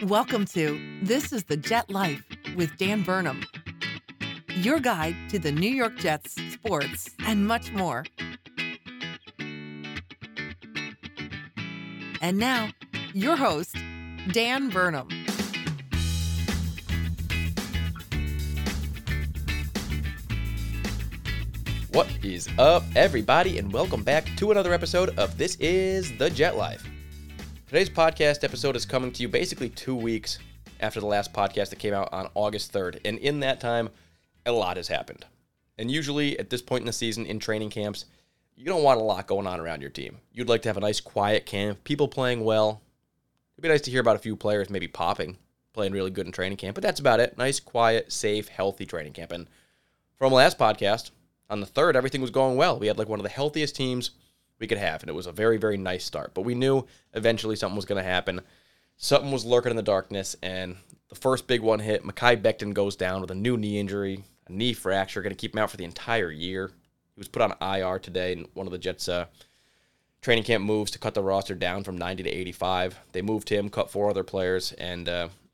Welcome to This is the Jet Life with Dan Burnham, your guide to the New York Jets, sports, and much more. And now, your host, Dan Burnham. What is up, everybody, and welcome back to another episode of This is the Jet Life. Today's podcast episode is coming to you basically 2 weeks after the last podcast that came out on August 3rd, and in that time, a lot has happened. And usually, at this point in the season, in training camps, you don't want a lot going on around your team. You'd like to have a nice, quiet camp, people playing well. It'd be nice to hear about a few players maybe popping, playing really good in training camp, but that's about it. Nice, quiet, safe, healthy training camp. And from last podcast, on the 3rd, everything was going well. We had like one of the healthiest teams we could have, and it was a very, very nice start. But we knew eventually something was going to happen. Something was lurking in the darkness, and the first big one hit. Mekhi Becton goes down with a new knee injury, a knee fracture, going to keep him out for the entire year. He was put on IR today in one of the Jets' training camp moves to cut the roster down from 90 to 85. They moved him, cut 4 other players, and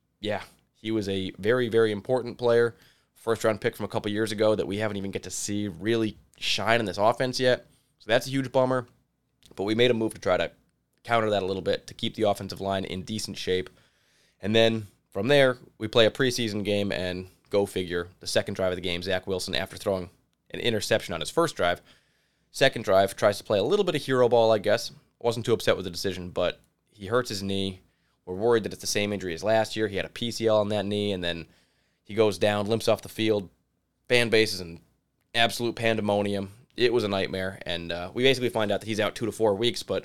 he was a very, very important player. First-round pick from a couple years ago that we haven't even get to see really shine in this offense yet. So that's a huge bummer. But we made a move to try to counter that a little bit, to keep the offensive line in decent shape. And then from there, we play a preseason game, and go figure, the second drive of the game, Zach Wilson, after throwing an interception on his first drive, second drive, tries to play a little bit of hero ball, I guess. Wasn't too upset with the decision, but he hurts his knee. We're worried that it's the same injury as last year. He had a PCL on that knee, and then he goes down, limps off the field. Fan base is in absolute pandemonium. It was a nightmare, and we basically find out that he's out 2 to 4 weeks, but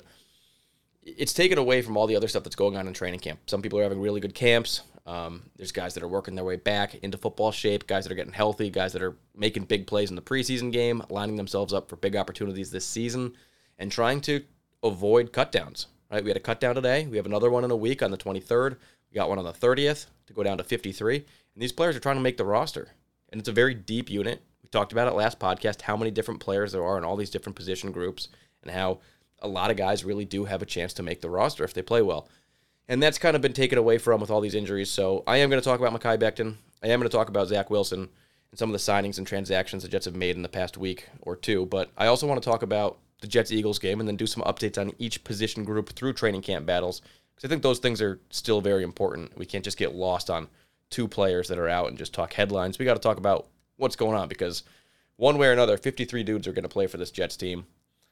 it's taken away from all the other stuff that's going on in training camp. Some people are having really good camps. There's guys that are working their way back into football shape, guys that are getting healthy, guys that are making big plays in the preseason game, lining themselves up for big opportunities this season, and trying to avoid cutdowns. Right? We had a cutdown today. We have another one in a week on the 23rd. We got one on the 30th to go down to 53. And these players are trying to make the roster. And it's a very deep unit. We talked about it last podcast, how many different players there are in all these different position groups, and how a lot of guys really do have a chance to make the roster if they play well. And that's kind of been taken away from with all these injuries. So I am going to talk about Mekhi Becton. I am going to talk about Zach Wilson and some of the signings and transactions the Jets have made in the past week or two. But I also want to talk about the Jets-Eagles game and then do some updates on each position group through training camp battles, because I think those things are still very important. We can't just get lost on 2 players that are out and just talk headlines. We got to talk about what's going on, because one way or another, 53 dudes are going to play for this Jets team,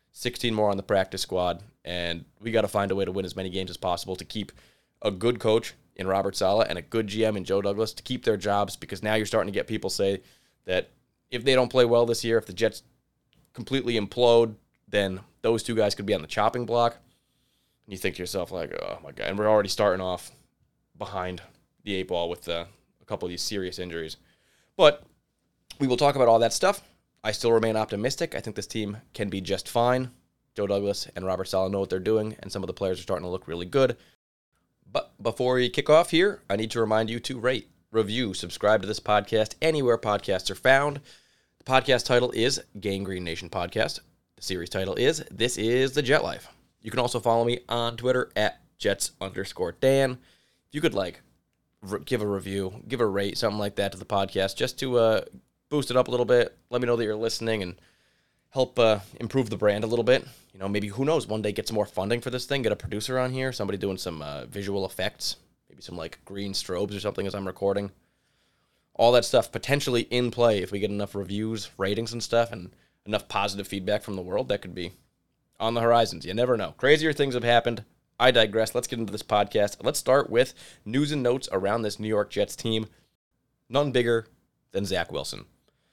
16 more on the practice squad, and we got to find a way to win as many games as possible to keep a good coach in Robert Saleh and a good GM in Joe Douglas to keep their jobs, because now you're starting to get people say that if they don't play well this year, if the Jets completely implode, then those 2 guys could be on the chopping block. And you think to yourself, like, oh my God, and we're already starting off behind the 8 ball with a couple of these serious injuries. But we will talk about all that stuff. I still remain optimistic. I think this team can be just fine. Joe Douglas and Robert Saleh know what they're doing, and some of the players are starting to look really good. But before we kick off here, I need to remind you to rate, review, subscribe to this podcast anywhere podcasts are found. The podcast title is Gang Green Nation Podcast. The series title is This is the Jet Life. You can also follow me on Twitter at Jets_Dan. If you could give a review, give a rate, something like that to the podcast, just to boost it up a little bit. Let me know that you're listening and help improve the brand a little bit. You know, maybe, who knows, one day get some more funding for this thing, get a producer on here, somebody doing some visual effects, maybe some green strobes or something as I'm recording. All that stuff potentially in play if we get enough reviews, ratings and stuff, and enough positive feedback from the world. That could be on the horizons. You never know. Crazier things have happened. I digress. Let's get into this podcast. Let's start with news and notes around this New York Jets team. None bigger than Zach Wilson.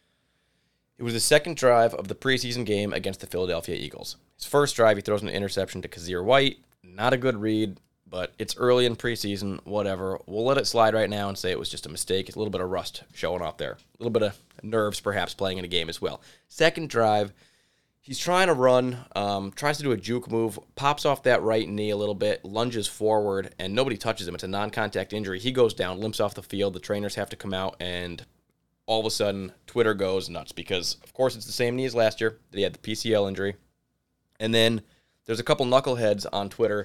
It was the second drive of the preseason game against the Philadelphia Eagles. His first drive, he throws an interception to Kazir White. Not a good read, but it's early in preseason, whatever. We'll let it slide right now and say it was just a mistake. It's a little bit of rust showing off there. A little bit of nerves, perhaps, playing in a game as well. Second drive, he's trying to run, tries to do a juke move, pops off that right knee a little bit, lunges forward, and nobody touches him. It's a non-contact injury. He goes down, limps off the field. The trainers have to come out, and all of a sudden, Twitter goes nuts because, of course, it's the same knee as last year that he had the PCL injury. And then there's a couple knuckleheads on Twitter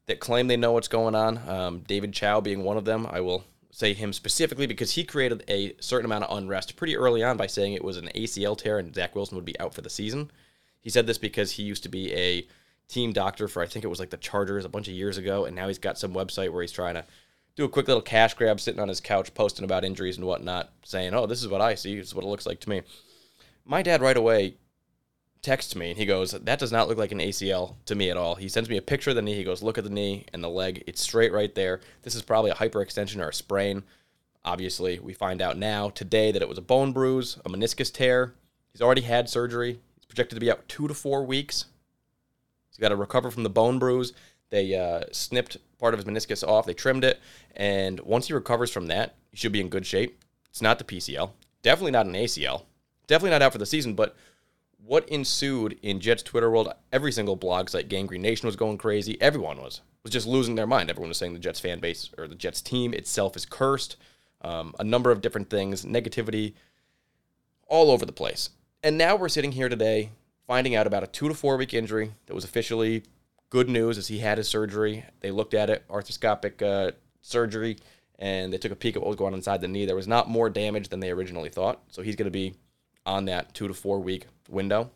that claim they know what's going on. David Chow being one of them. I will say him specifically because he created a certain amount of unrest pretty early on by saying it was an ACL tear and Zach Wilson would be out for the season. He said this because he used to be a team doctor for, I think it was like the Chargers a bunch of years ago, and now he's got some website where he's trying to do a quick little cash grab sitting on his couch posting about injuries and whatnot, saying, oh, this is what I see, this is what it looks like to me. My dad right away texts me, and he goes, that does not look like an ACL to me at all. He sends me a picture of the knee. He goes, look at the knee and the leg. It's straight right there. This is probably a hyperextension or a sprain. Obviously, we find out now today that it was a bone bruise, a meniscus tear. He's already had surgery. He's projected to be out 2 to 4 weeks. He's got to recover from the bone bruise. They snipped part of his meniscus off. They trimmed it. And once he recovers from that, he should be in good shape. It's not the PCL. Definitely not an ACL. Definitely not out for the season. But what ensued in Jets Twitter world, every single blog site, Gangrene Nation was going crazy. Everyone was just losing their mind. Everyone was saying the Jets fan base or the Jets team itself is cursed. A number of different things, negativity all over the place. And now we're sitting here today finding out about a 2 to 4 week injury that was officially good news as he had his surgery. They looked at it, arthroscopic surgery, and they took a peek at what was going on inside the knee. There was not more damage than they originally thought, so he's going to be on that 2 to 4 week window.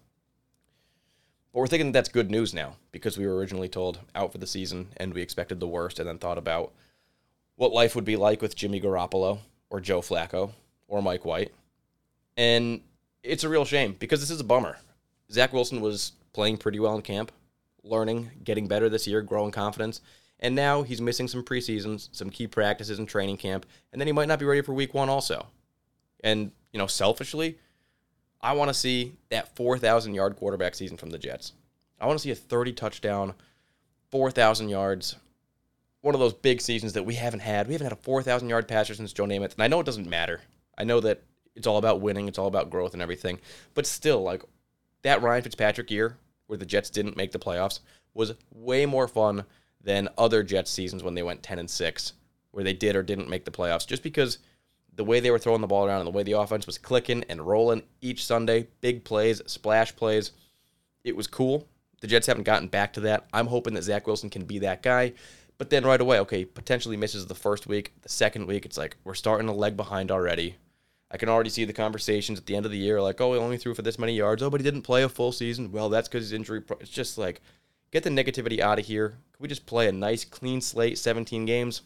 But we're thinking that's good news now because we were originally told out for the season and we expected the worst and then thought about what life would be like with Jimmy Garoppolo or Joe Flacco or Mike White. And it's a real shame because this is a bummer. Zach Wilson was playing pretty well in camp, learning, getting better this year, growing confidence, and now he's missing some preseasons, some key practices in training camp, and then he might not be ready for week 1 also. And, selfishly, I want to see that 4,000-yard quarterback season from the Jets. I want to see a 30-touchdown, 4,000 yards, one of those big seasons that we haven't had. We haven't had a 4,000-yard passer since Joe Namath, and I know it doesn't matter. I know that it's all about winning, it's all about growth and everything, but still, that Ryan Fitzpatrick year where the Jets didn't make the playoffs was way more fun than other Jets seasons when they went 10-6, where they did or didn't make the playoffs, just because the way they were throwing the ball around and the way the offense was clicking and rolling each Sunday, big plays, splash plays, it was cool. The Jets haven't gotten back to that. I'm hoping that Zach Wilson can be that guy, but then right away, okay, potentially misses the first week, the second week, it's like we're starting to lag behind already. I can already see the conversations at the end of the year, like, oh, he only threw for this many yards. Oh, but he didn't play a full season. Well, that's because his injury. It's just like, get the negativity out of here. Can we just play a nice, clean slate, 17 games?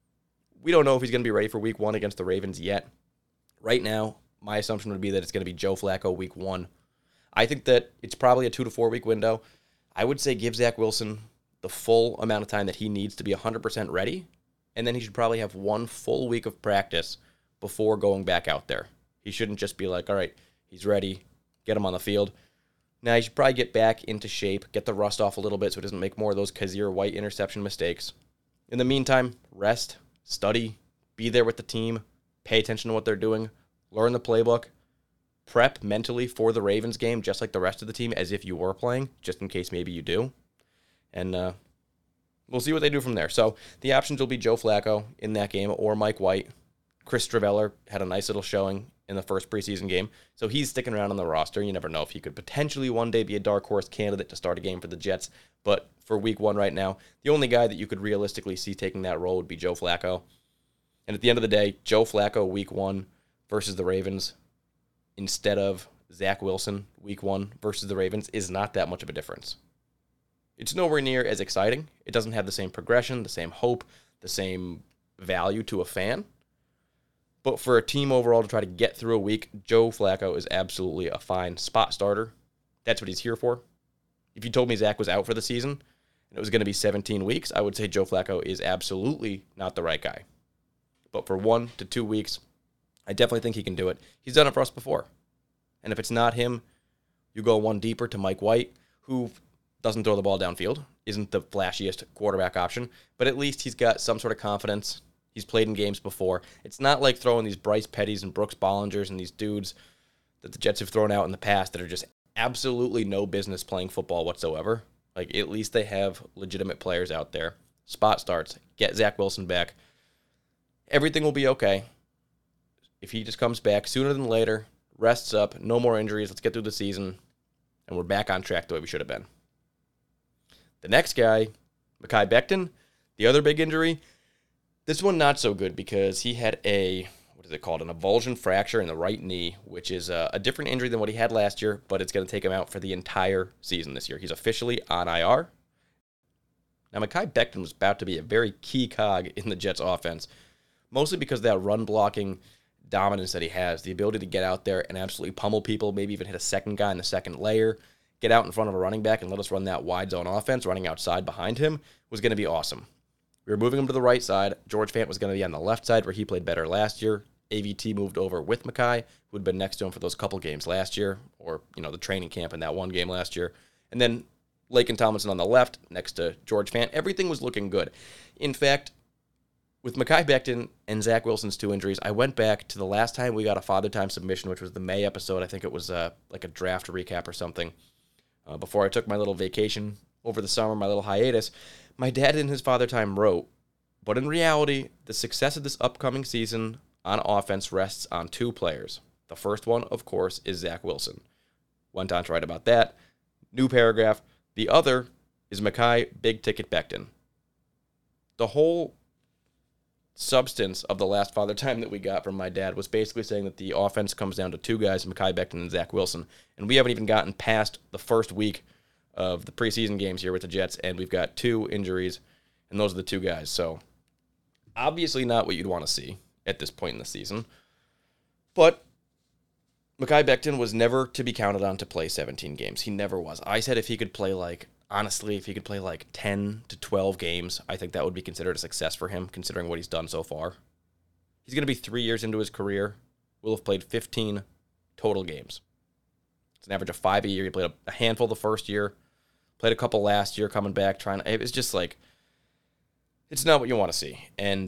We don't know if he's going to be ready for week 1 against the Ravens yet. Right now, my assumption would be that it's going to be Joe Flacco week 1. I think that it's probably a 2 to 4 week window. I would say give Zach Wilson the full amount of time that he needs to be 100% ready, and then he should probably have 1 full week of practice before going back out there. He shouldn't just be like, all right, he's ready, get him on the field. Now, he should probably get back into shape, get the rust off a little bit so he doesn't make more of those Kazir White interception mistakes. In the meantime, rest, study, be there with the team, pay attention to what they're doing, learn the playbook, prep mentally for the Ravens game, just like the rest of the team, as if you were playing, just in case maybe you do. And we'll see what they do from there. So the options will be Joe Flacco in that game or Mike White. Chris Streveler had a nice little showing in the first preseason game, so he's sticking around on the roster. You never know if he could potentially one day be a dark horse candidate to start a game for the Jets, but for week 1 right now, the only guy that you could realistically see taking that role would be Joe Flacco. And at the end of the day, Joe Flacco week 1 versus the Ravens instead of Zach Wilson week 1 versus the Ravens is not that much of a difference. It's nowhere near as exciting. It doesn't have the same progression, the same hope, the same value to a fan. But for a team overall to try to get through a week, Joe Flacco is absolutely a fine spot starter. That's what he's here for. If you told me Zach was out for the season and it was going to be 17 weeks, I would say Joe Flacco is absolutely not the right guy. But for 1 to 2 weeks, I definitely think he can do it. He's done it for us before. And if it's not him, you go 1 deeper to Mike White, who doesn't throw the ball downfield, isn't the flashiest quarterback option, but at least he's got some sort of confidence. He's played in games before. It's not like throwing these Bryce Pettys and Brooks Bollingers and these dudes that the Jets have thrown out in the past that are just absolutely no business playing football whatsoever. Like, at least they have legitimate players out there. Spot starts. Get Zach Wilson back. Everything will be okay. If he just comes back sooner than later, rests up, no more injuries, let's get through the season, and we're back on track the way we should have been. The next guy Mekhi Becton, the other big injury, this one not so good because he had what is it called, an avulsion fracture in the right knee, which is a different injury than what he had last year, but it's going to take him out for the entire season this year. He's officially on IR. Now, Mekhi Becton was about to be a very key cog in the Jets offense, mostly because of that run-blocking dominance that he has, the ability to get out there and absolutely pummel people, maybe even hit a second guy in the second layer, get out in front of a running back and let us run that wide zone offense, running outside behind him, was going to be awesome. We were moving him to the right side. George Fant was going to be on the left side, where he played better last year. AVT moved over with Mekhi, who had been next to him for those couple games last year, or, the training camp in that one game last year. And then Laken Tomlinson on the left, next to George Fant. Everything was looking good. In fact, with Mekhi Becton and Zach Wilson's 2 injuries, I went back to the last time we got a Father Time submission, which was the May episode. I think it was like a draft recap or something. Before I took my little vacation over the summer, my little hiatus, my dad in his Father Time wrote, but in reality, the success of this upcoming season on offense rests on 2 players. The first one, of course, is Zach Wilson. Went on to write about that. New paragraph. The other is Mekhi Big Ticket Becton. The whole substance of the last Father Time that we got from my dad was basically saying that the offense comes down to 2 guys, Mekhi Becton and Zach Wilson. And we haven't even gotten past the first week of the preseason games here with the Jets, and we've got 2 injuries, and those are the 2 guys. So obviously not what you'd want to see at this point in the season. But Mekhi Becton was never to be counted on to play 17 games. He never was. I said if he could play honestly, if he could play 10 to 12 games, I think that would be considered a success for him, considering what he's done so far. He's going to be 3 years into his career. Will have played 15 total games. It's an average of 5 a year. He played a handful the first year, played a couple last year, coming back, it's just it's not what you want to see. And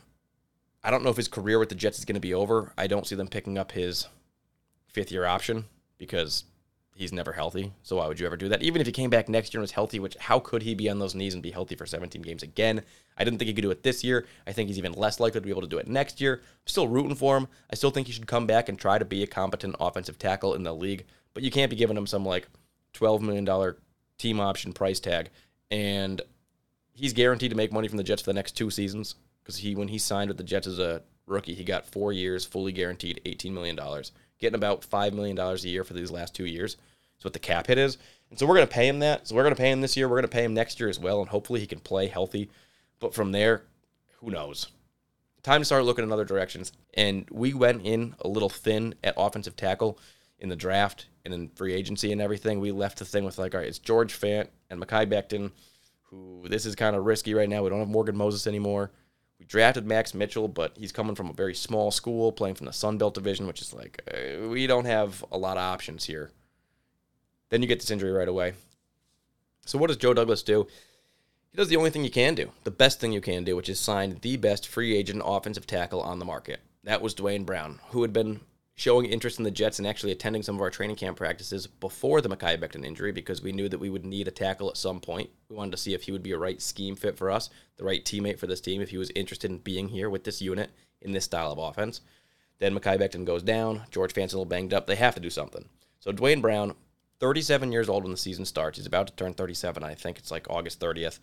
I don't know if his career with the Jets is going to be over. I don't see them picking up his 5th-year option because he's never healthy. So why would you ever do that? Even if he came back next year and was healthy, how could he be on those knees and be healthy for 17 games again? I didn't think he could do it this year. I think he's even less likely to be able to do it next year. I'm still rooting for him. I still think he should come back and try to be a competent offensive tackle in the league. But you can't be giving him some $12 million team option price tag. And he's guaranteed to make money from the Jets for the next 2 seasons because when he signed with the Jets as a rookie, he got 4 years, fully guaranteed $18 million. Getting about $5 million a year for these last 2 years. That's what the cap hit is. And so we're going to pay him that. So we're going to pay him this year. We're going to pay him next year as well. And hopefully he can play healthy. But from there, who knows? Time to start looking in other directions. And we went in a little thin at offensive tackle in the draft and in free agency and everything. We left the thing with all right, it's George Fant and Mekhi Becton, who this is kind of risky right now. We don't have Morgan Moses anymore. We drafted Max Mitchell, but he's coming from a very small school, playing from the Sun Belt Division, which is we don't have a lot of options here. Then you get this injury right away. So what does Joe Douglas do? He does the only thing you can do, the best thing you can do, which is sign the best free agent offensive tackle on the market. That was Dwayne Brown, who had been showing interest in the Jets and actually attending some of our training camp practices before the Mekhi Becton injury because we knew that we would need a tackle at some point. We wanted to see if he would be a right scheme fit for us, the right teammate for this team, if he was interested in being here with this unit in this style of offense. Then Mekhi Becton goes down. George Fant's a little banged up. They have to do something. So Dwayne Brown, 37 years old when the season starts. He's about to turn 37. I think it's August 30th.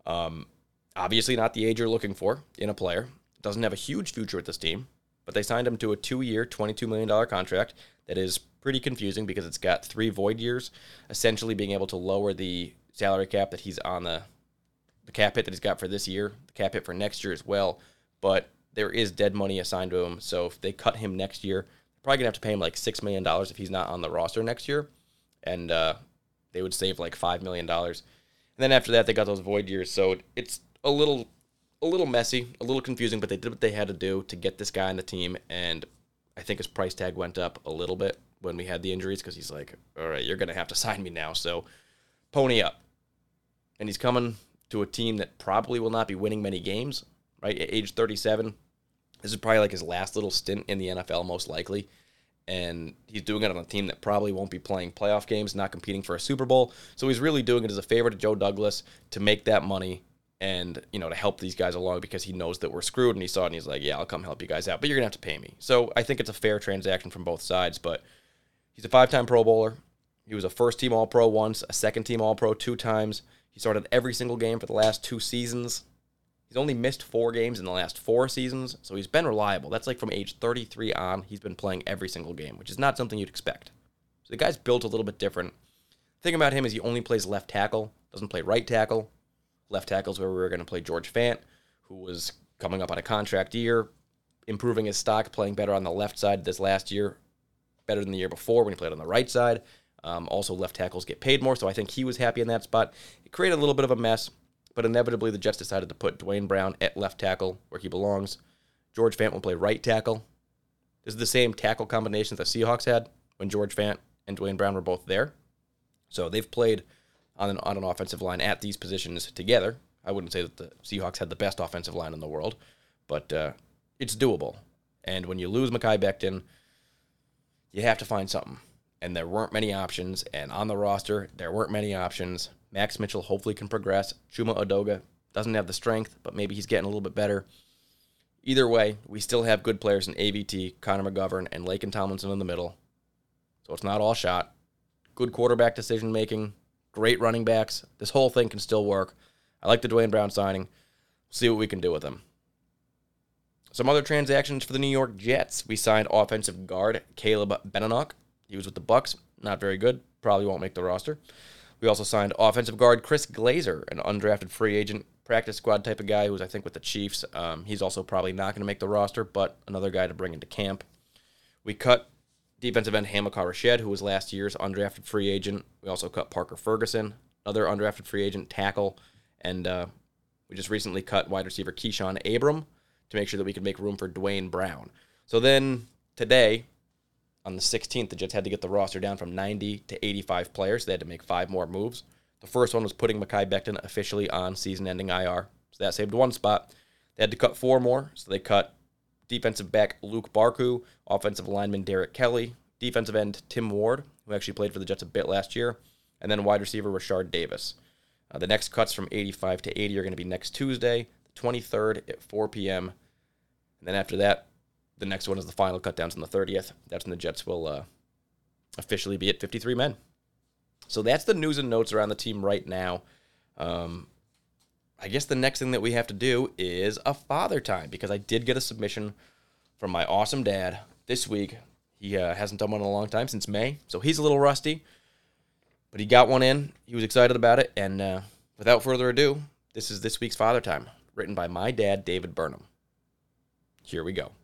Obviously not the age you're looking for in a player. Doesn't have a huge future with this team. But they signed him to a 2-year, $22 million contract that is pretty confusing because it's got 3 void years, essentially being able to lower the salary cap that he's on the cap hit that he's got for this year, the cap hit for next year as well. But there is dead money assigned to him, so if they cut him next year, they're probably going to have to pay him $6 million if he's not on the roster next year, and they would save $5 million. And then after that, they got those void years, so it's a little messy, a little confusing, but they did what they had to do to get this guy on the team, and I think his price tag went up a little bit when we had the injuries because he's all right, you're going to have to sign me now, so pony up. And he's coming to a team that probably will not be winning many games, right? At age 37, this is probably his last little stint in the NFL, most likely, and he's doing it on a team that probably won't be playing playoff games, not competing for a Super Bowl, so he's really doing it as a favor to Joe Douglas to make that money and, to help these guys along because he knows that we're screwed, and he saw it, and he's yeah, I'll come help you guys out, but you're going to have to pay me. So I think it's a fair transaction from both sides, but he's a 5-time Pro Bowler. He was a first-team All-Pro once, a second-team All-Pro 2 times. He started every single game for the last 2 seasons. He's only missed 4 games in the last 4 seasons, so he's been reliable. That's like from age 33 on, he's been playing every single game, which is not something you'd expect. So the guy's built a little bit different. The thing about him is he only plays left tackle, doesn't play right tackle. Left tackle is where we were going to play George Fant, who was coming up on a contract year, improving his stock, playing better on the left side this last year, better than the year before when he played on the right side. Also, left tackles get paid more, so I think he was happy in that spot. It created a little bit of a mess, but inevitably the Jets decided to put Dwayne Brown at left tackle where he belongs. George Fant will play right tackle. This is the same tackle combination that the Seahawks had when George Fant and Dwayne Brown were both there. So they've played on an offensive line at these positions together. I wouldn't say that the Seahawks had the best offensive line in the world, but it's doable. And when you lose Mekhi Becton, you have to find something. And there weren't many options, and on the roster, there weren't many options. Max Mitchell hopefully can progress. Chuma Odoga doesn't have the strength, but maybe he's getting a little bit better. Either way, we still have good players in AVT, Connor McGovern, and Laken Tomlinson in the middle. So it's not all shot. Good quarterback decision-making, great running backs. This whole thing can still work. I like the Dwayne Brown signing. We'll see what we can do with him. Some other transactions for the New York Jets. We signed offensive guard Caleb Benenoch. He was with the Bucs, not very good, probably won't make the roster. We also signed offensive guard Chris Glazer, an undrafted free agent, practice squad type of guy who's, I think, with the Chiefs. He's also probably not going to make the roster, but another guy to bring into camp. We cut defensive end Hamilcar Rashed, who was last year's undrafted free agent. We also cut Parker Ferguson, another undrafted free agent, tackle. And we just recently cut wide receiver Keyshawn Abram to make sure that we could make room for Dwayne Brown. So then today, on the 16th, the Jets had to get the roster down from 90 to 85 players. They had to make 5 more moves. The first one was putting Mekhi Becton officially on season-ending IR. So that saved 1 spot. They had to cut 4 more. So they cut defensive back Luke Barku, offensive lineman Derek Kelly, defensive end Tim Ward, who actually played for the Jets a bit last year, and then wide receiver Rashard Davis. The next cuts from 85 to 80 are going to be next Tuesday, the 23rd at 4 p.m. And then after that, the next one is the final cut downs on the 30th. That's when the Jets will officially be at 53 men. So that's the news and notes around the team right now. I guess the next thing that we have to do is a father time, because I did get a submission from my awesome dad this week. He hasn't done one in a long time, since May, so he's a little rusty. But he got one in. He was excited about it. And without further ado, this is this week's Father Time, written by my dad, David Burnham. Here we go.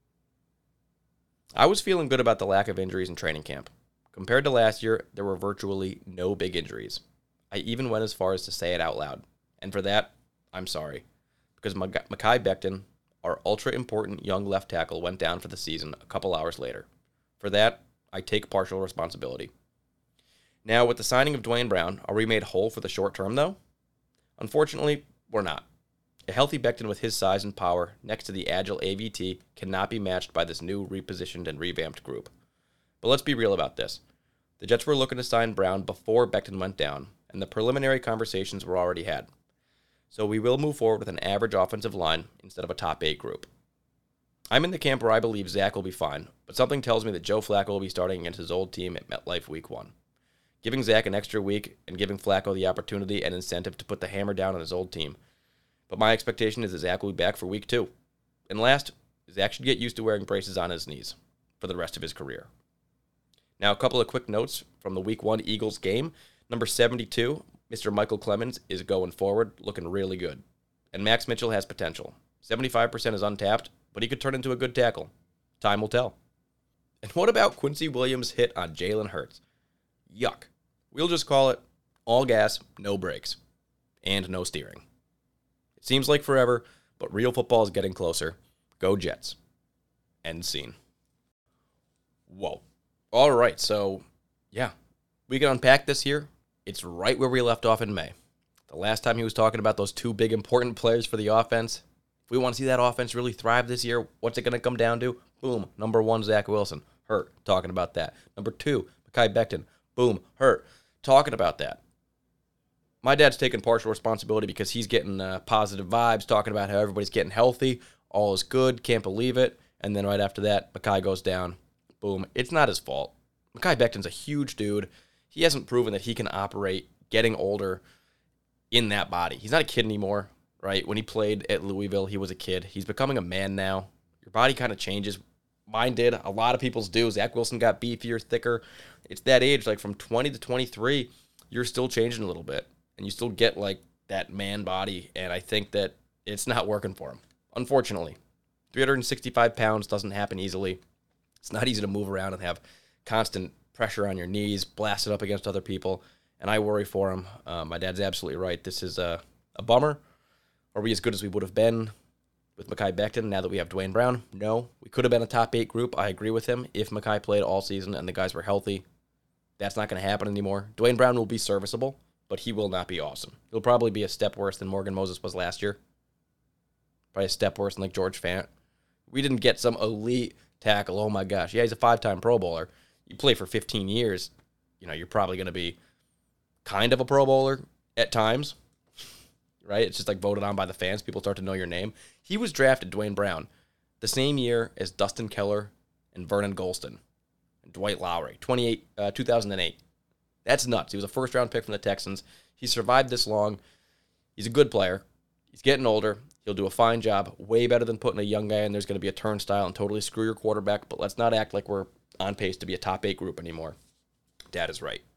I was feeling good about the lack of injuries in training camp. Compared to last year, there were virtually no big injuries. I even went as far as to say it out loud. And for that, I'm sorry. Because Mekhi Becton, our ultra-important young left tackle, went down for the season a couple hours later. For that, I take partial responsibility. Now, with the signing of Dwayne Brown, are we made whole for the short term, though? Unfortunately, we're not. A healthy Becton with his size and power, next to the agile AVT, cannot be matched by this new, repositioned, and revamped group. But let's be real about this. The Jets were looking to sign Brown before Becton went down, and the preliminary conversations were already had. So we will move forward with an average offensive line instead of a top 8 group. I'm in the camp where I believe Zach will be fine, but something tells me that Joe Flacco will be starting against his old team at MetLife Week 1. Giving Zach an extra week and giving Flacco the opportunity and incentive to put the hammer down on his old team. But my expectation is that Zach will be back for Week 2. And last, Zach should get used to wearing braces on his knees for the rest of his career. Now, a couple of quick notes from the Week 1 Eagles game. Number 72, Mr. Michael Clemens, is going forward, looking really good. And Max Mitchell has potential. 75% is untapped, but he could turn into a good tackle. Time will tell. And what about Quincy Williams' hit on Jalen Hurts? Yuck. We'll just call it all gas, no brakes, and no steering. It seems like forever, but real football is getting closer. Go Jets. End scene. Whoa. All right, so, yeah, we can unpack this here. It's right where we left off in May. The last time he was talking about those 2 big important players for the offense. If we want to see that offense really thrive this year, what's it going to come down to? Boom, number 1, Zach Wilson. Hurt, talking about that. Number 2, Mekhi Becton. Boom, hurt, talking about that. My dad's taking partial responsibility because he's getting positive vibes, talking about how everybody's getting healthy, all is good, can't believe it. And then right after that, Mekhi goes down. Boom, it's not his fault. Mekhi Becton's a huge dude. He hasn't proven that he can operate getting older. in that body. He's not a kid anymore, right? When he played at Louisville, he was a kid. He's becoming a man now. Your body kind of changes. Mine did. A lot of people's do. Zach Wilson got beefier, thicker. It's that age, like from 20 to 23, you're still changing a little bit. And you still get like that man body. And I think that it's not working for him, unfortunately. 365 pounds doesn't happen easily. It's not easy to move around and have constant pressure on your knees, blasted up against other people. And I worry for him. My dad's absolutely right. This is a bummer. Are we as good as we would have been with Mekhi Becton now that we have Dwayne Brown? No. We could have been a top 8 group. I agree with him. If Mekhi played all season and the guys were healthy, that's not going to happen anymore. Dwayne Brown will be serviceable, but he will not be awesome. He'll probably be a step worse than Morgan Moses was last year. Probably a step worse than like George Fant. We didn't get some elite tackle. Oh my gosh. Yeah, he's a 5-time Pro Bowler. You play for 15 years, you're probably going to be kind of a Pro Bowler at times, right? It's just like voted on by the fans. People start to know your name. He was drafted, Dwayne Brown, the same year as Dustin Keller and Vernon Golston and Dwight Lowry, 2008. That's nuts. He was a first-round pick from the Texans. He survived this long. He's a good player. He's getting older. He'll do a fine job, way better than putting a young guy in there's going to be a turnstile and totally screw your quarterback, but let's not act like we're on pace to be a top 8 group anymore. Dad is right.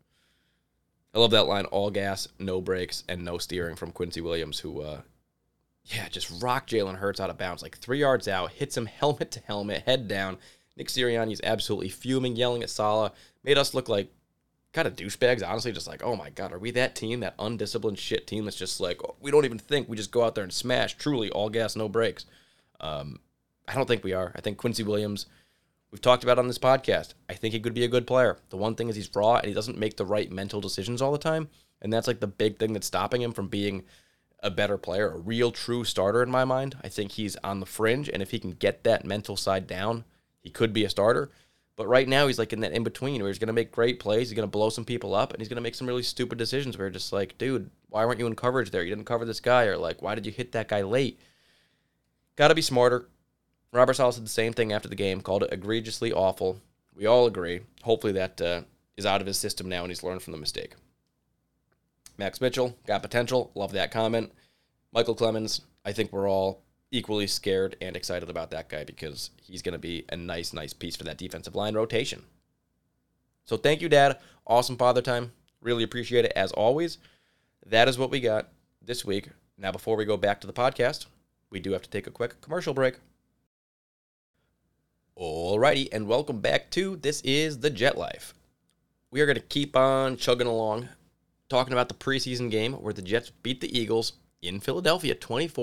I love that line, all gas, no brakes, and no steering from Quincy Williams, who, just rocked Jalen Hurts out of bounds, like 3 yards out, hits him helmet to helmet, head down. Nick Sirianni's absolutely fuming, yelling at Saleh, made us look like kind of douchebags, honestly, just like, oh my God, are we that team, that undisciplined shit team that's just like, we don't even think, we just go out there and smash, truly, all gas, no brakes. I don't think we are. I think Quincy Williams, we've talked about on this podcast, I think he could be a good player. The one thing is he's raw and he doesn't make the right mental decisions all the time, and that's like the big thing that's stopping him from being a better player, a real true starter in my mind. I think he's on the fringe, and if he can get that mental side down, he could be a starter. But right now, he's like in that in-between where he's going to make great plays, he's going to blow some people up, and he's going to make some really stupid decisions where you're just like, dude, why weren't you in coverage there? You didn't cover this guy, or like, why did you hit that guy late? Got to be smarter. Robert Saleh said the same thing after the game, called it egregiously awful. We all agree. Hopefully that is out of his system now and he's learned from the mistake. Max Mitchell, got potential. Love that comment. Michael Clemens, I think we're all equally scared and excited about that guy because he's going to be a nice piece for that defensive line rotation. So thank you, Dad. Awesome Father Time. Really appreciate it as always. That is what we got this week. Now, before we go back to the podcast, we do have to take a quick commercial break. Alrighty, and welcome back to This is the Jet Life. We are going to keep on chugging along, talking about the preseason game where the Jets beat the Eagles in Philadelphia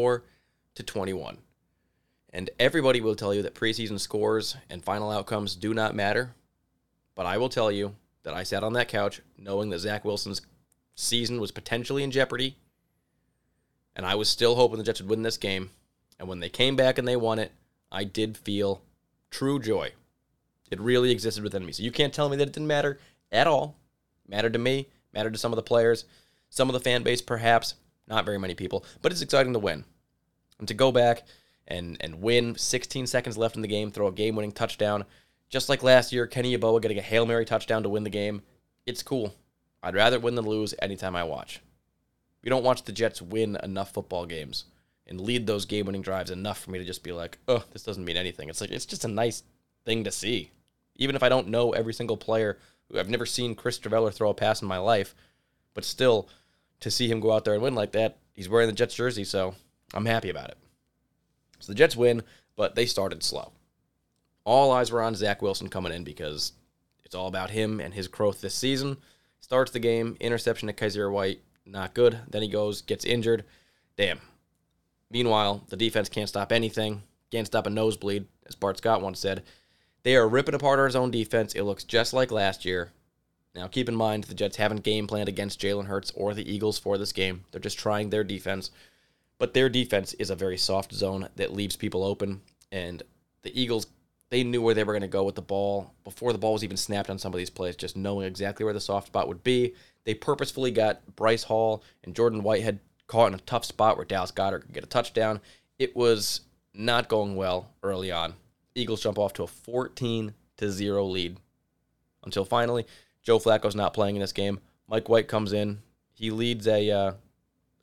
24-21. And everybody will tell you that preseason scores and final outcomes do not matter. But I will tell you that I sat on that couch knowing that Zach Wilson's season was potentially in jeopardy. And I was still hoping the Jets would win this game. And when they came back and they won it, I did feel true joy. It really existed within me. So you can't tell me that it didn't matter at all. It mattered to me, mattered to some of the players, some of the fan base perhaps, not very many people, but it's exciting to win. And to go back and win, 16 seconds left in the game, throw a game-winning touchdown, just like last year, Kenny Yeboah getting a Hail Mary touchdown to win the game. It's cool. I'd rather win than lose anytime I watch. We don't watch the Jets win enough football games and lead those game-winning drives enough for me to just be like, oh, this doesn't mean anything. It's like, it's just a nice thing to see. Even if I don't know every single player, I've never seen Chris Streveler throw a pass in my life, but still, to see him go out there and win like that, he's wearing the Jets jersey, so I'm happy about it. So the Jets win, but they started slow. All eyes were on Zach Wilson coming in because it's all about him and his growth this season. Starts the game, interception to Kaiser White, not good. Then he goes, gets injured. Damn. Meanwhile, the defense can't stop anything, can't stop a nosebleed, as Bart Scott once said. They are ripping apart our zone defense. It looks just like last year. Now, keep in mind, the Jets haven't game planned against Jalen Hurts or the Eagles for this game. They're just trying their defense. But their defense is a very soft zone that leaves people open. And the Eagles, they knew where they were going to go with the ball before the ball was even snapped on some of these plays, just knowing exactly where the soft spot would be. They purposefully got Bryce Hall and Jordan Whitehead caught in a tough spot where Dallas Goedert could get a touchdown. It was not going well early on. Eagles jump off to a 14-0 lead until finally Joe Flacco's not playing in this game. Mike White comes in. He leads a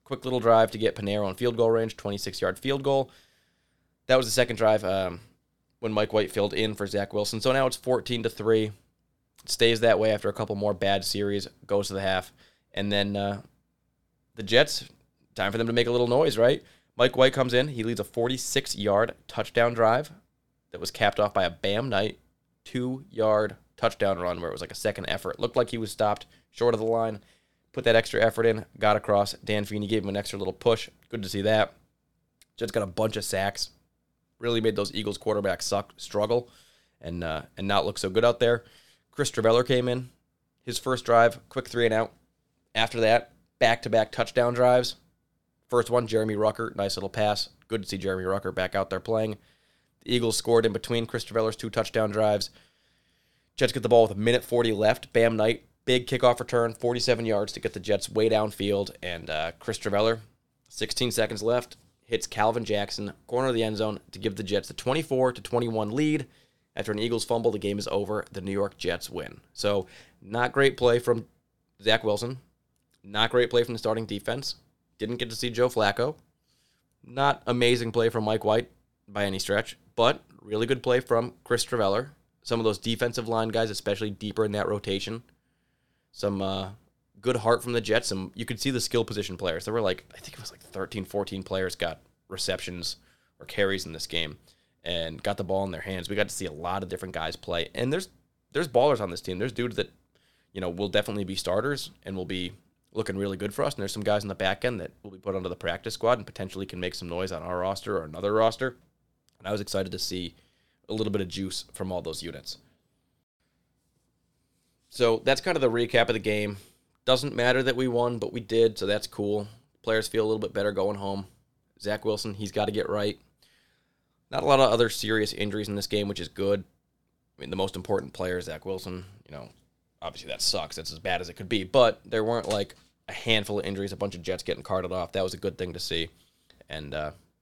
quick little drive to get Panero on field goal range, 26-yard field goal. That was the second drive when Mike White filled in for Zach Wilson. So now it's 14-3. It stays that way after a couple more bad series, goes to the half. And then the Jets, time for them to make a little noise, right? Mike White comes in. He leads a 46-yard touchdown drive that was capped off by a Bam Knight 2-yard touchdown run where it was like a second effort. Looked like he was stopped short of the line. Put that extra effort in, got across. Dan Feeney gave him an extra little push. Good to see that. Jets got a bunch of sacks. Really made those Eagles quarterbacks struggle and not look so good out there. Chris Traveller came in. His first drive, quick 3-and-out. After that, back-to-back touchdown drives. First one, Jeremy Rucker, nice little pass. Good to see Jeremy Rucker back out there playing. The Eagles scored in between Chris Traveller's 2 touchdown drives. Jets get the ball with 1:40 left. Bam Knight, big kickoff return, 47 yards to get the Jets way downfield. And Chris Traveller, 16 seconds left, hits Calvin Jackson, corner of the end zone, to give the Jets the 24-21 lead. After an Eagles fumble, the game is over. The New York Jets win. So, not great play from Zach Wilson. Not great play from the starting defense. Didn't get to see Joe Flacco. Not amazing play from Mike White by any stretch, but really good play from Chris Traveller. Some of those defensive line guys, especially deeper in that rotation. Some good heart from the Jets. You could see the skill position players. There were I think it was 13, 14 players got receptions or carries in this game and got the ball in their hands. We got to see a lot of different guys play. And there's ballers on this team. There's dudes that, will definitely be starters and will be looking really good for us. And there's some guys in the back end that will be put onto the practice squad and potentially can make some noise on our roster or another roster. And I was excited to see a little bit of juice from all those units. So that's kind of the recap of the game. Doesn't matter that we won, but we did, so that's cool. Players feel a little bit better going home. Zach Wilson, he's got to get right. Not a lot of other serious injuries in this game, which is good. I mean, the most important player is Zach Wilson. Obviously that sucks. That's as bad as it could be. But there weren't a handful of injuries, a bunch of Jets getting carted off. That was a good thing to see. And,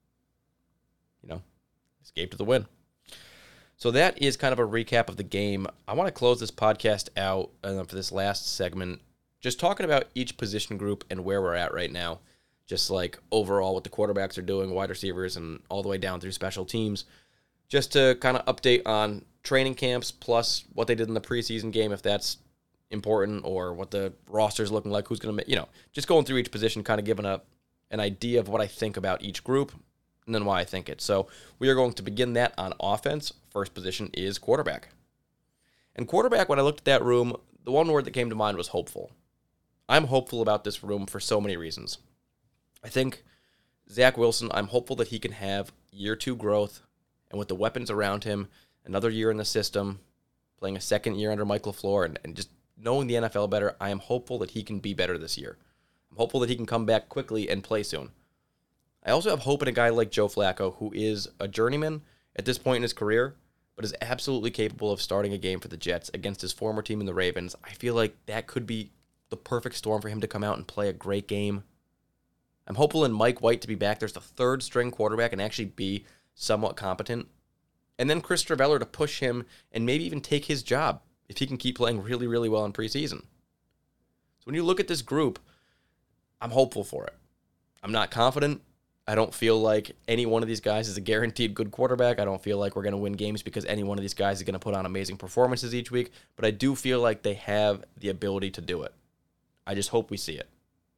escaped with the win. So that is kind of a recap of the game. I want to close this podcast out for this last segment, just talking about each position group and where we're at right now. Just overall what the quarterbacks are doing, wide receivers, and all the way down through special teams. Just to kind of update on training camps, plus what they did in the preseason game, if that's important, or what the roster's looking like, who's going to, just going through each position, kind of giving an idea of what I think about each group, and then why I think it. So we are going to begin that on offense. First position is quarterback. And quarterback, when I looked at that room, the one word that came to mind was hopeful. I'm hopeful about this room for so many reasons. I think Zach Wilson, I'm hopeful that he can have year 2 growth, and with the weapons around him, another year in the system, playing a second year under Mike LaFleur, and just knowing the NFL better, I am hopeful that he can be better this year. I'm hopeful that he can come back quickly and play soon. I also have hope in a guy like Joe Flacco, who is a journeyman at this point in his career, but is absolutely capable of starting a game for the Jets against his former team in the Ravens. I feel like that could be the perfect storm for him to come out and play a great game. I'm hopeful in Mike White to be back. There's the third string quarterback and actually be somewhat competent. And then Chris Traveller to push him and maybe even take his job if he can keep playing really, really well in preseason. So when you look at this group, I'm hopeful for it. I'm not confident. I don't feel like any one of these guys is a guaranteed good quarterback. I don't feel like we're going to win games because any one of these guys is going to put on amazing performances each week. But I do feel like they have the ability to do it. I just hope we see it.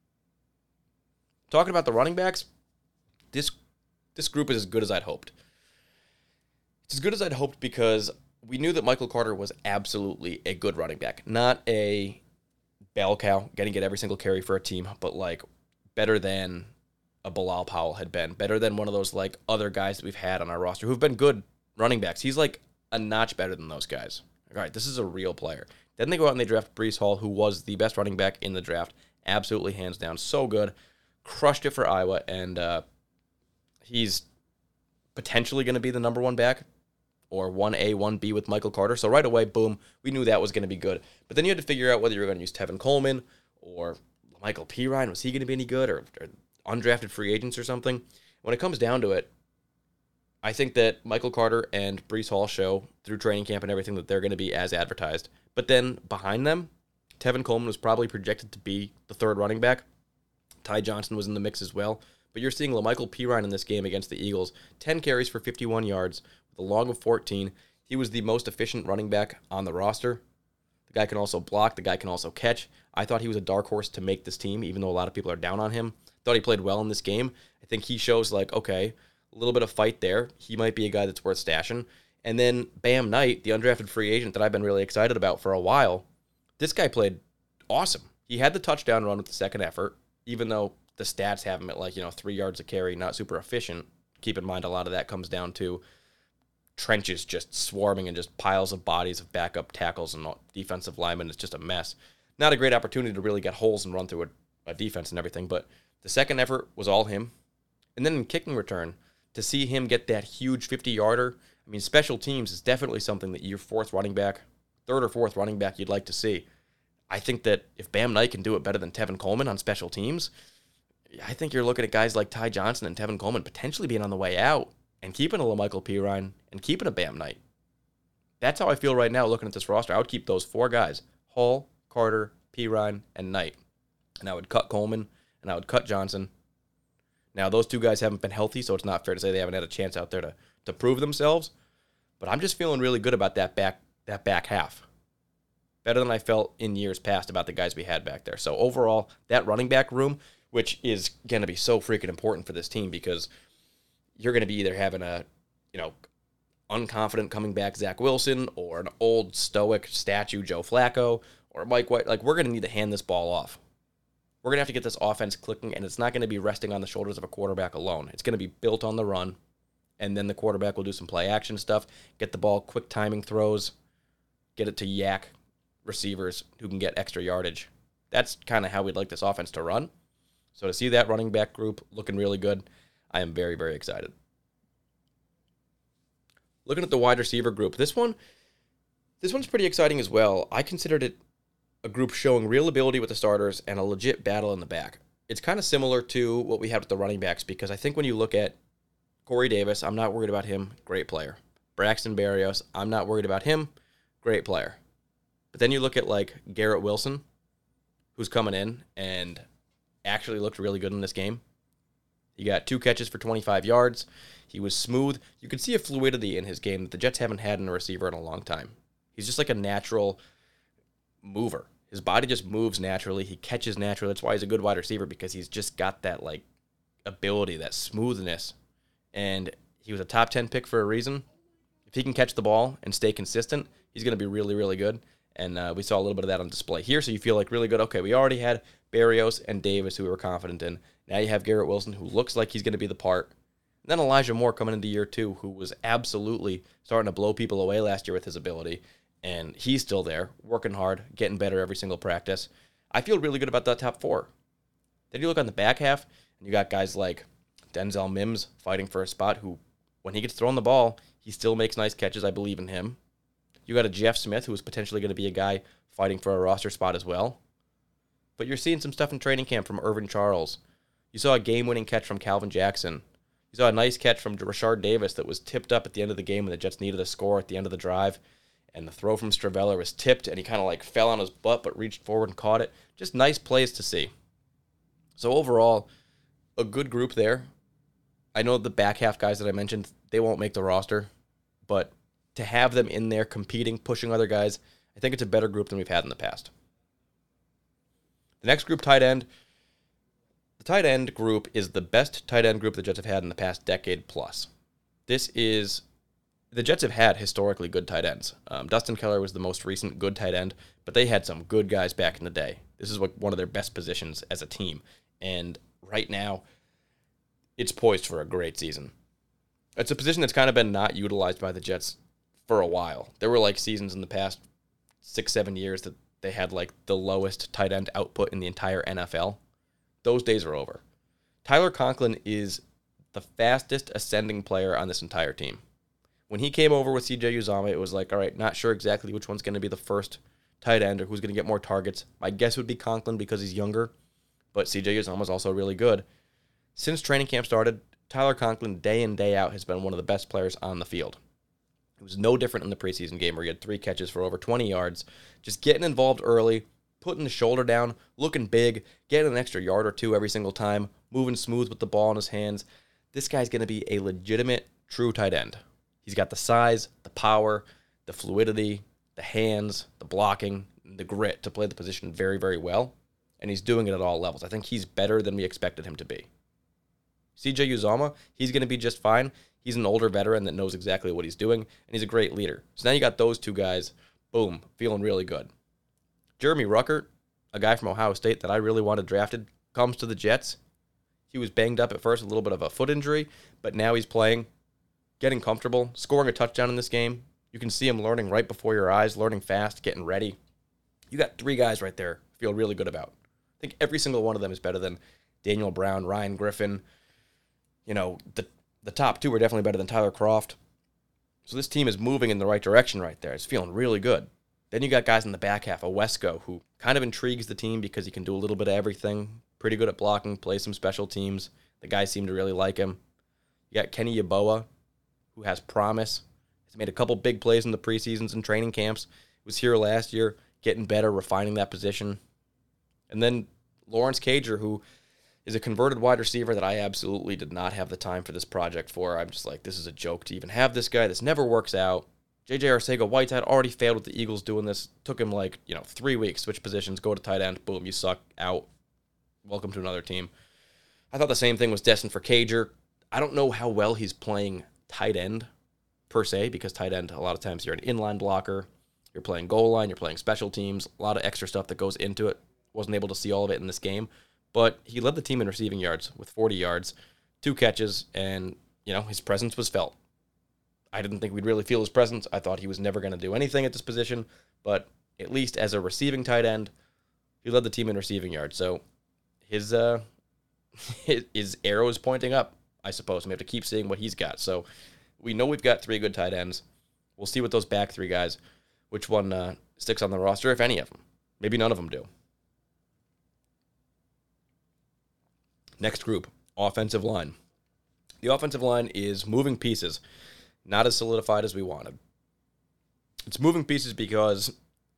Talking about the running backs, this group is as good as I'd hoped. It's as good as I'd hoped because we knew that Michael Carter was absolutely a good running back. Not a bell cow, getting to get every single carry for a team, but better than a Bilal Powell had been. Better than one of those other guys that we've had on our roster who've been good running backs. He's a notch better than those guys. All right, this is a real player. Then they go out and they draft Breece Hall, who was the best running back in the draft. Absolutely, hands down. So good. Crushed it for Iowa, and he's potentially going to be the number 1 back, or 1A, 1B with Michael Carter. So right away, boom, we knew that was going to be good. But then you had to figure out whether you were going to use Tevin Coleman or Michael Pirine. Was he going to be any good, or undrafted free agents or something? When it comes down to it, I think that Michael Carter and Breece Hall show through training camp and everything that they're going to be as advertised. But then behind them, Tevin Coleman was probably projected to be the third running back. Ty Johnson was in the mix as well. But you're seeing LaMichael Pirine in this game against the Eagles. 10 carries for 51 yards with a long of 14. He was the most efficient running back on the roster. The guy can also block. The guy can also catch. I thought he was a dark horse to make this team, even though a lot of people are down on him. Thought he played well in this game. I think he shows, like, okay, a little bit of fight there. He might be a guy that's worth stashing. And then Bam Knight, the undrafted free agent that I've been really excited about for a while, this guy played awesome. He had the touchdown run with the second effort, even though the stats have him at 3 yards a carry, not super efficient. Keep in mind, a lot of that comes down to trenches just swarming and just piles of bodies of backup tackles and defensive linemen. It's just a mess. Not a great opportunity to really get holes and run through a defense and everything, but the second effort was all him. And then in kicking return, to see him get that huge 50-yarder, I mean, special teams is definitely something that your third or fourth running back you'd like to see. I think that if Bam Knight can do it better than Tevin Coleman on special teams, I think you're looking at guys like Ty Johnson and Tevin Coleman potentially being on the way out and keeping a LaMichael Pirine and keeping a Bam Knight. That's how I feel right now looking at this roster. I would keep those four guys, Hall, Carter, Pirine, and Knight. And I would cut Coleman, and I would cut Johnson. Now, those two guys haven't been healthy, so it's not fair to say they haven't had a chance out there to prove themselves. But I'm just feeling really good about that back half. Better than I felt in years past about the guys we had back there. So overall, that running back room, which is going to be so freaking important for this team because you're going to be either having a, unconfident coming back Zach Wilson or an old stoic statue Joe Flacco or Mike White. Like, we're going to need to hand this ball off. We're going to have to get this offense clicking, and it's not going to be resting on the shoulders of a quarterback alone. It's going to be built on the run, and then the quarterback will do some play action stuff, get the ball, quick timing throws, get it to yak receivers who can get extra yardage. That's kind of how we'd like this offense to run. So to see that running back group looking really good, I am very, very excited. Looking at the wide receiver group, this one's pretty exciting as well. I considered it a group showing real ability with the starters and a legit battle in the back. It's kind of similar to what we had with the running backs because I think when you look at Corey Davis, I'm not worried about him, great player. Braxton Berrios, I'm not worried about him, great player. But then you look at like Garrett Wilson, who's coming in and actually looked really good in this game. He got 2 catches for 25 yards. He was smooth. You could see a fluidity in his game that the Jets haven't had in a receiver in a long time. He's just like a natural mover. His body just moves naturally. He catches naturally. That's why he's a good wide receiver because he's just got that like ability, that smoothness. And he was a top 10 pick for a reason. If he can catch the ball and stay consistent, he's going to be really, really good. And we saw a little bit of that on display here, so you feel like really good. Okay, we already had Berrios and Davis, who we were confident in. Now you have Garrett Wilson, who looks like he's going to be the part. And then Elijah Moore coming into year 2, who was absolutely starting to blow people away last year with his ability. And he's still there, working hard, getting better every single practice. I feel really good about that top 4. Then you look on the back half, and you got guys like Denzel Mims fighting for a spot who, when he gets thrown the ball, he still makes nice catches. I believe in him. You got a Jeff Smith, who is potentially going to be a guy fighting for a roster spot as well. But you're seeing some stuff in training camp from Irvin Charles. You saw a game-winning catch from Calvin Jackson. You saw a nice catch from Rashard Davis that was tipped up at the end of the game when the Jets needed a score at the end of the drive. And the throw from Straveller was tipped, and he kind of like fell on his butt but reached forward and caught it. Just nice plays to see. So overall, a good group there. I know the back half guys that I mentioned, they won't make the roster. But to have them in there competing, pushing other guys, I think it's a better group than we've had in the past. The next group, tight end. The tight end group is the best tight end group the Jets have had in the past decade plus. The Jets have had historically good tight ends. Dustin Keller was the most recent good tight end, but they had some good guys back in the day. This is one of their best positions as a team. And right now, it's poised for a great season. It's a position that's kind of been not utilized by the Jets for a while. There were like seasons in the past 6-7 years that they had like the lowest tight end output in the entire NFL. Those days are over. Tyler Conklin is the fastest ascending player on this entire team. When he came over with CJ Uzomah, it was like, all right, not sure exactly which one's going to be the first tight end or who's going to get more targets. My guess would be Conklin because he's younger, but CJ Uzomah is also really good. Since training camp started, Tyler Conklin, day in, day out, has been one of the best players on the field. It was no different in the preseason game where he had 3 catches for over 20 yards, just getting involved early, putting the shoulder down, looking big, getting an extra yard or two every single time, moving smooth with the ball in his hands. This guy's going to be a legitimate, true tight end. He's got the size, the power, the fluidity, the hands, the blocking, the grit to play the position very, very well, and he's doing it at all levels. I think he's better than we expected him to be. CJ Uzomah, he's going to be just fine. He's an older veteran that knows exactly what he's doing, and he's a great leader. So now you got those two guys, boom, feeling really good. Jeremy Ruckert, a guy from Ohio State that I really wanted drafted, comes to the Jets. He was banged up at first, a little bit of a foot injury, but now he's playing, getting comfortable, scoring a touchdown in this game. You can see him learning right before your eyes, learning fast, getting ready. You got three guys right there feel really good about. I think every single one of them is better than Daniel Brown, Ryan Griffin. You know, the top two are definitely better than Tyler Kroft. So this team is moving in the right direction right there. It's feeling really good. Then you got guys in the back half, a Wesco, who kind of intrigues the team because he can do a little bit of everything. Pretty good at blocking, plays some special teams. The guys seem to really like him. You got Kenny Yeboah, who has promise. He's made a couple big plays in the preseasons and training camps. Was here last year, getting better, refining that position. And then Lawrence Cager, who is a converted wide receiver that I absolutely did not have the time for this project for. I'm just like, this is a joke to even have this guy. This never works out. J.J. Arcega-Whiteside already failed with the Eagles doing this. Took him 3 weeks, switch positions, go to tight end, boom, you suck, out. Welcome to another team. I thought the same thing was destined for Cager. I don't know how well he's playing tight end, per se, because tight end, a lot of times you're an inline blocker, you're playing goal line, you're playing special teams, a lot of extra stuff that goes into it. Wasn't able to see all of it in this game, but he led the team in receiving yards with 40 yards, 2 catches, and, his presence was felt. I didn't think we'd really feel his presence. I thought he was never going to do anything at this position, but at least as a receiving tight end, he led the team in receiving yards. So his arrow is pointing up, I suppose, and we have to keep seeing what he's got. So we know we've got 3 good tight ends. We'll see with those back 3 guys, which one sticks on the roster, if any of them. Maybe none of them do. Next group, offensive line. The offensive line is moving pieces, not as solidified as we wanted. It's moving pieces because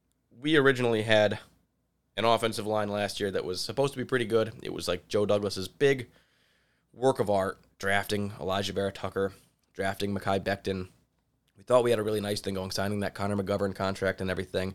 we originally had an offensive line last year that was supposed to be pretty good. It was like Joe Douglas's big work of art, drafting Elijah Vera-Tucker, drafting Mekhi Becton. We thought we had a really nice thing going, signing that Connor McGovern contract and everything.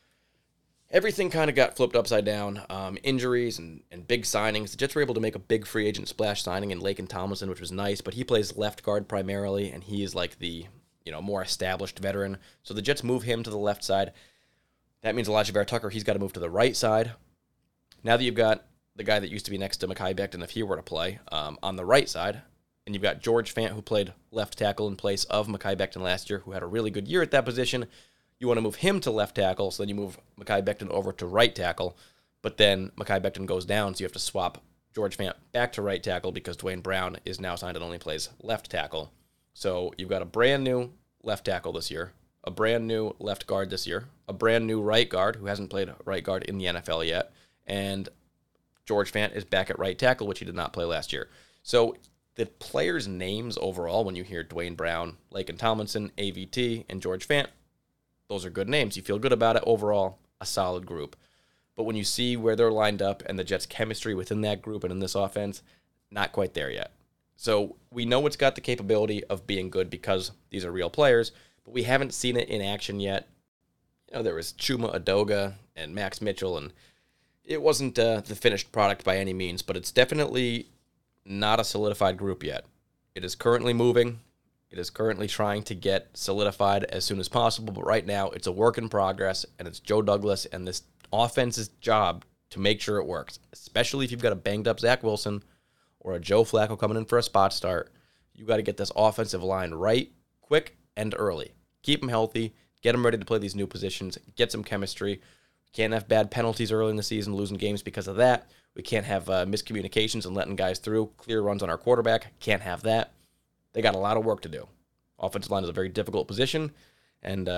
Everything kind of got flipped upside down. Injuries and big signings. The Jets were able to make a big free agent splash signing in Laken Tomlinson, which was nice, but he plays left guard primarily, and he is like the more established veteran. So the Jets move him to the left side. That means Elijah Vera-Tucker, he's got to move to the right side. Now that you've got the guy that used to be next to Mekhi Becton, if he were to play, on the right side, and you've got George Fant, who played left tackle in place of Mekhi Becton last year, who had a really good year at that position. You want to move him to left tackle, so then you move Mekhi Becton over to right tackle, but then Mekhi Becton goes down, so you have to swap George Fant back to right tackle because Dwayne Brown is now signed and only plays left tackle. So you've got a brand new left tackle this year, a brand new left guard this year, a brand new right guard who hasn't played right guard in the NFL yet, and George Fant is back at right tackle, which he did not play last year. So the players' names overall, when you hear Dwayne Brown, Laken Tomlinson, AVT, and George Fant, those are good names. You feel good about it overall, a solid group. But when you see where they're lined up and the Jets' chemistry within that group and in this offense, not quite there yet. So we know it's got the capability of being good because these are real players, but we haven't seen it in action yet. There was Chuma Adoga and Max Mitchell, and it wasn't the finished product by any means, but it's definitely not a solidified group yet. It is currently moving. It is currently trying to get solidified as soon as possible, but right now it's a work in progress, and it's Joe Douglas and this offense's job to make sure it works, especially if you've got a banged-up Zach Wilson or a Joe Flacco coming in for a spot start. You got to get this offensive line right, quick, and early. Keep them healthy, get them ready to play these new positions, get some chemistry. Can't have bad penalties early in the season, losing games because of that. We can't have miscommunications and letting guys through, clear runs on our quarterback. Can't have that. They got a lot of work to do. Offensive line is a very difficult position, and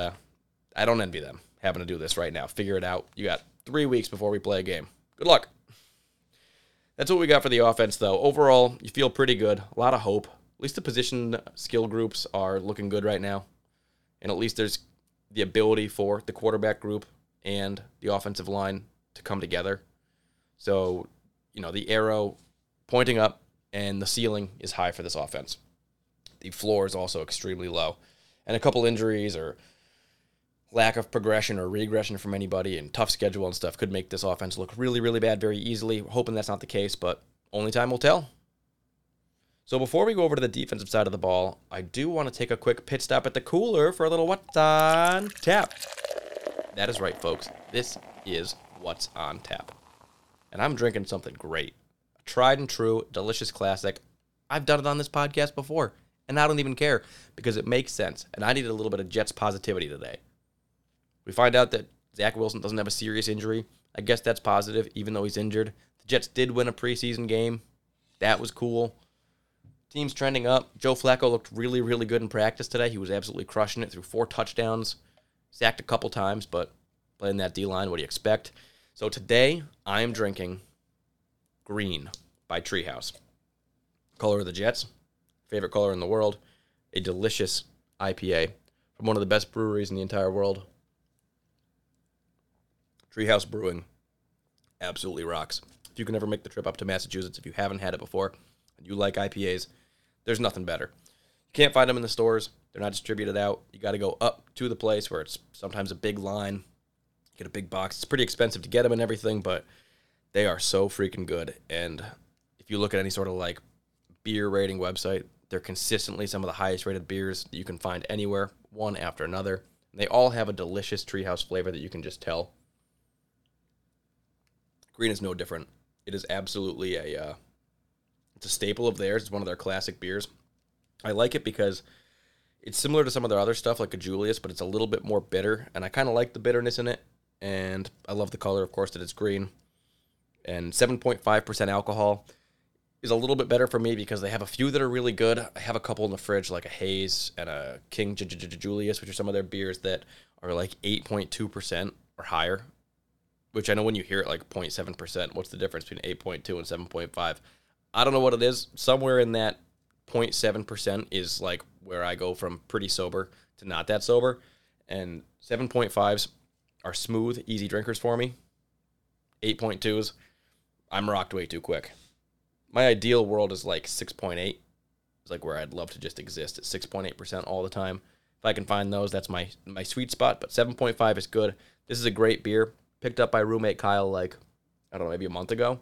I don't envy them having to do this right now. Figure it out. You got 3 weeks before we play a game. Good luck. That's what we got for the offense, though. Overall, you feel pretty good. A lot of hope. At least the position skill groups are looking good right now, and at least there's the ability for the quarterback group and the offensive line to come together. So, the arrow pointing up and the ceiling is high for this offense. The floor is also extremely low. And a couple injuries or lack of progression or regression from anybody and tough schedule and stuff could make this offense look really, really bad very easily. We're hoping that's not the case, but only time will tell. So before we go over to the defensive side of the ball, I do want to take a quick pit stop at the cooler for a little What's on Tap. That is right, folks. This is What's on Tap. And I'm drinking something great. A tried and true, delicious classic. I've done it on this podcast before, and I don't even care because it makes sense, and I needed a little bit of Jets positivity today. We find out that Zach Wilson doesn't have a serious injury. I guess that's positive, even though he's injured. The Jets did win a preseason game. That was cool. Team's trending up. Joe Flacco looked really, really good in practice today. He was absolutely crushing it through 4 touchdowns. Sacked a couple times, but playing that D-line, what do you expect? So today, I am drinking Green by Treehouse. Color of the Jets. Favorite color in the world. A delicious IPA from one of the best breweries in the entire world. Treehouse Brewing absolutely rocks. If you can ever make the trip up to Massachusetts, if you haven't had it before, and you like IPAs, there's nothing better. You can't find them in the stores. They're not distributed out. You got to go up to the place where it's sometimes a big line. Get a big box. It's pretty expensive to get them and everything, but they are so freaking good. And if you look at any sort of like beer rating website, they're consistently some of the highest rated beers that you can find anywhere, one after another. And they all have a delicious Treehouse flavor that you can just tell. Green is no different. It is absolutely it's a staple of theirs. It's one of their classic beers. I like it because it's similar to some of their other stuff, like a Julius, but it's a little bit more bitter, and I kind of like the bitterness in it, and I love the color, of course, that it's green. And 7.5% alcohol is a little bit better for me because they have a few that are really good. I have a couple in the fridge, like a Haze and a King Julius, which are some of their beers that are like 8.2% or higher, which I know when you hear it like 0.7%, what's the difference between 8.2 and 7.5? I don't know what it is. Somewhere in that 0.7% is like where I go from pretty sober to not that sober. And 7.5s are smooth, easy drinkers for me. 8.2s, I'm rocked way too quick. My ideal world is like 6.8. It's like where I'd love to just exist at 6.8% all the time. If I can find those, that's my sweet spot. But 7.5 is good. This is a great beer. Picked up by roommate Kyle like, I don't know, maybe a month ago.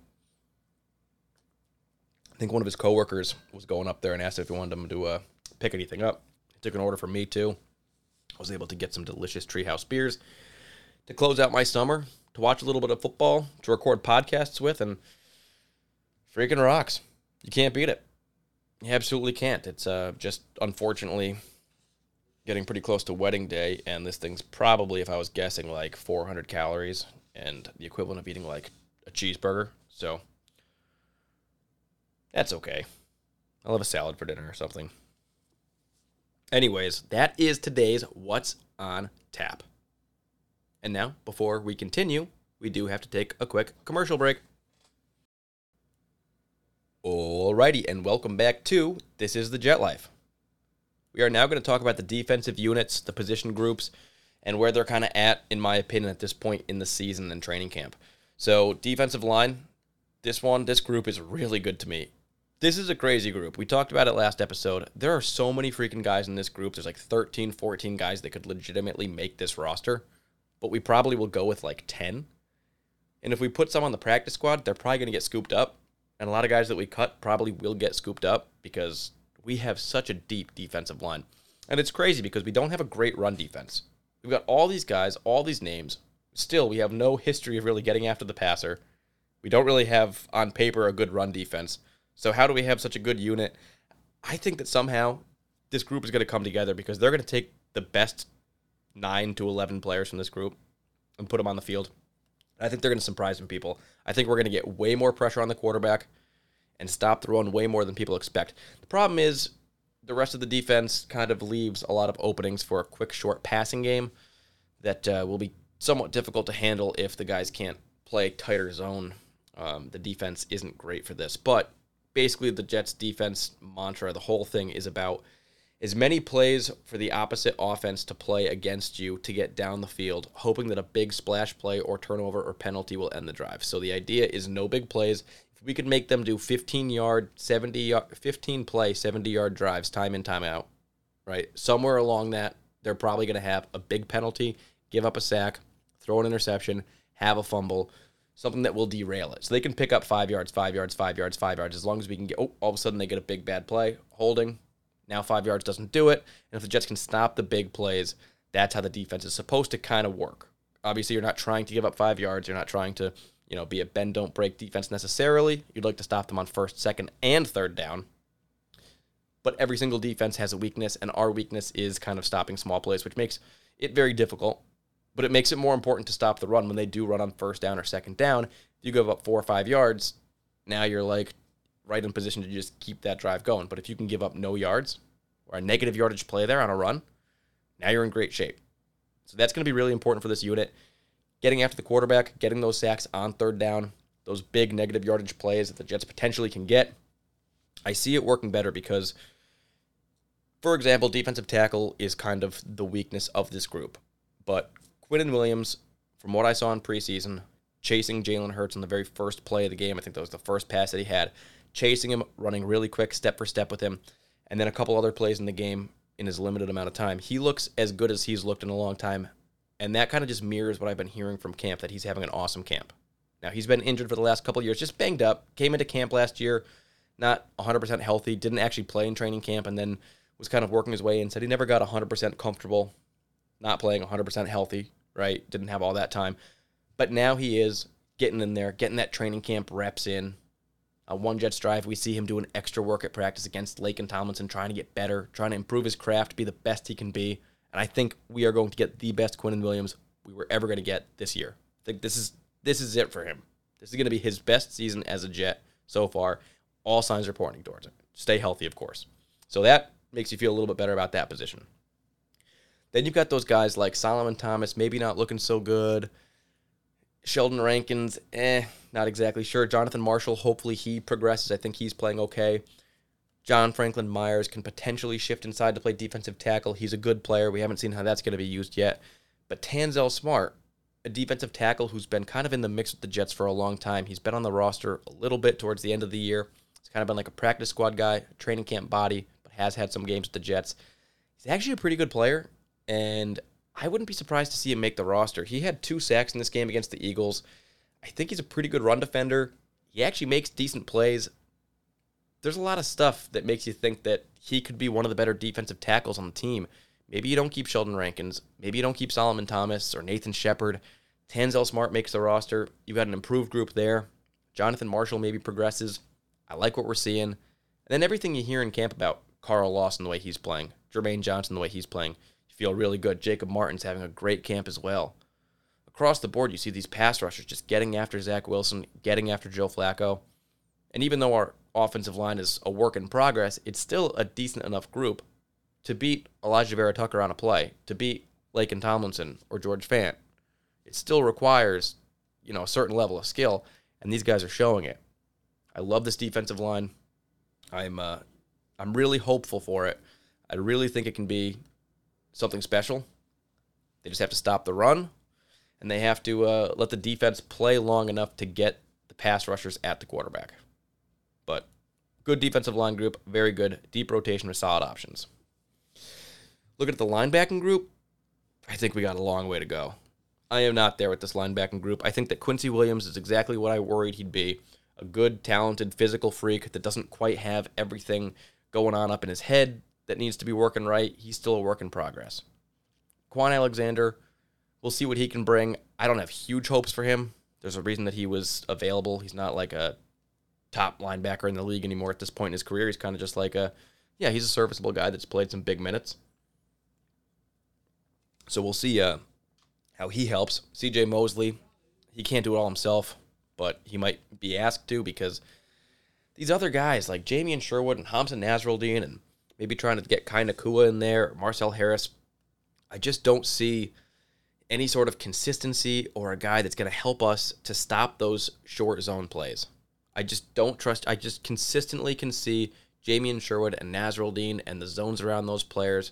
I think one of his coworkers was going up there and asked if he wanted him to pick anything up. He took an order from me, too. I was able to get some delicious Treehouse beers to close out my summer, to watch a little bit of football, to record podcasts with, and freaking rocks. You can't beat it. You absolutely can't. It's just, unfortunately, getting pretty close to wedding day, and this thing's probably, if I was guessing, like 400 calories and the equivalent of eating like a cheeseburger. So that's okay. I'll have a salad for dinner or something. Anyways, that is today's What's on Tap. And now, before we continue, we do have to take a quick commercial break. Alrighty, and welcome back to This is the Jet Life. We are now going to talk about the defensive units, the position groups, and where they're kind of at, in my opinion, at this point in the season and training camp. So, defensive line, this group is really good to me. This is a crazy group. We talked about it last episode. There are so many freaking guys in this group. There's like 13, 14 guys that could legitimately make this roster, but we probably will go with like 10. And if we put some on the practice squad, they're probably going to get scooped up. And a lot of guys that we cut probably will get scooped up because we have such a deep defensive line. And it's crazy because we don't have a great run defense. We've got all these guys, all these names. Still, we have no history of really getting after the passer. We don't really have, on paper, a good run defense. So how do we have such a good unit? I think that somehow this group is going to come together because they're going to take the best 9 to 11 players from this group and put them on the field. I think they're going to surprise some people. I think we're going to get way more pressure on the quarterback and stop the run way more than people expect. The problem is the rest of the defense kind of leaves a lot of openings for a quick, short passing game that will be somewhat difficult to handle if the guys can't play tighter zone. The defense isn't great for this, but basically the Jets' defense mantra, the whole thing is about as many plays for the opposite offense to play against you to get down the field, hoping that a big splash play or turnover or penalty will end the drive. So the idea is no big plays. If we could make them do 15 play, 70-yard drives time in, time out, right? Somewhere along that, they're probably going to have a big penalty, give up a sack, throw an interception, have a fumble, something that will derail it. So they can pick up 5 yards, 5 yards, 5 yards, 5 yards, as long as we can get, all of a sudden they get a big bad play, holding. Now 5 yards doesn't do it. And if the Jets can stop the big plays, that's how the defense is supposed to kind of work. Obviously, you're not trying to give up 5 yards. You're not trying to, be a bend, don't break defense necessarily. You'd like to stop them on first, second, and third down. But every single defense has a weakness, and our weakness is kind of stopping small plays, which makes it very difficult. But it makes it more important to stop the run when they do run on first down or second down. If you give up 4 or 5 yards, now you're like right in position to just keep that drive going. But if you can give up no yards or a negative yardage play there on a run, now you're in great shape. So that's going to be really important for this unit. Getting after the quarterback, getting those sacks on third down, those big negative yardage plays that the Jets potentially can get. I see it working better because, for example, defensive tackle is kind of the weakness of this group. But Quinnen Williams, from what I saw in preseason, chasing Jalen Hurts on the very first play of the game, I think that was the first pass that he had, chasing him, running really quick, step for step with him, and then a couple other plays in the game in his limited amount of time. He looks as good as he's looked in a long time, and that kind of just mirrors what I've been hearing from camp, that he's having an awesome camp. Now, he's been injured for the last couple of years, just banged up, came into camp last year, not 100% healthy, didn't actually play in training camp, and then was kind of working his way in, said he never got 100% comfortable not playing 100% healthy, right? Didn't have all that time. But now he is getting in there, getting that training camp reps in. On one Jets drive, we see him doing extra work at practice against Laken Tomlinson, trying to get better, trying to improve his craft, be the best he can be. And I think we are going to get the best Quinnen Williams we were ever going to get this year. I think this is it for him. This is going to be his best season as a Jet so far. All signs are pointing towards it. Stay healthy, of course. So that makes you feel a little bit better about that position. Then you've got those guys like Solomon Thomas, maybe not looking so good. Sheldon Rankins, not exactly sure. Jonathan Marshall, hopefully he progresses. I think he's playing okay. John Franklin Myers can potentially shift inside to play defensive tackle. He's a good player. We haven't seen how that's going to be used yet. But Tanzel Smart, a defensive tackle who's been kind of in the mix with the Jets for a long time. He's been on the roster a little bit towards the end of the year. He's kind of been like a practice squad guy, a training camp body, but has had some games with the Jets. He's actually a pretty good player, and I wouldn't be surprised to see him make the roster. He had 2 sacks in this game against the Eagles. I think he's a pretty good run defender. He actually makes decent plays. There's a lot of stuff that makes you think that he could be one of the better defensive tackles on the team. Maybe you don't keep Sheldon Rankins. Maybe you don't keep Solomon Thomas or Nathan Shepard. Tanzel Smart makes the roster. You've got an improved group there. Jonathan Marshall maybe progresses. I like what we're seeing. And then everything you hear in camp about Carl Lawson, the way he's playing, Jermaine Johnson, the way he's playing, feel really good. Jacob Martin's having a great camp as well. Across the board, you see these pass rushers just getting after Zach Wilson, getting after Joe Flacco. And even though our offensive line is a work in progress, it's still a decent enough group to beat Elijah Vera Tucker on a play, to beat Laken Tomlinson or George Fant. It still requires, a certain level of skill, and these guys are showing it. I love this defensive line. I'm really hopeful for it. I really think it can be something special. They just have to stop the run, and they have to let the defense play long enough to get the pass rushers at the quarterback. But good defensive line group, very good, deep rotation with solid options. Looking at the linebacking group, I think we got a long way to go. I am not there with this linebacking group. I think that Quincy Williams is exactly what I worried he'd be. A good, talented, physical freak that doesn't quite have everything going on up in his head that needs to be working right. He's still a work in progress. Quan Alexander, we'll see what he can bring. I don't have huge hopes for him. There's a reason that he was available. He's not like a top linebacker in the league anymore at this point in his career. He's kind of just like he's a serviceable guy that's played some big minutes. So we'll see how he helps. C.J. Mosley, he can't do it all himself, but he might be asked to because these other guys like Jamian Sherwood and Hamza Nasruddin and maybe trying to get Kai Nakua in there, Marcel Harris, I just don't see any sort of consistency or a guy that's going to help us to stop those short zone plays. I just don't trust. I just consistently can see Jamien Sherwood and Nasruddin and the zones around those players,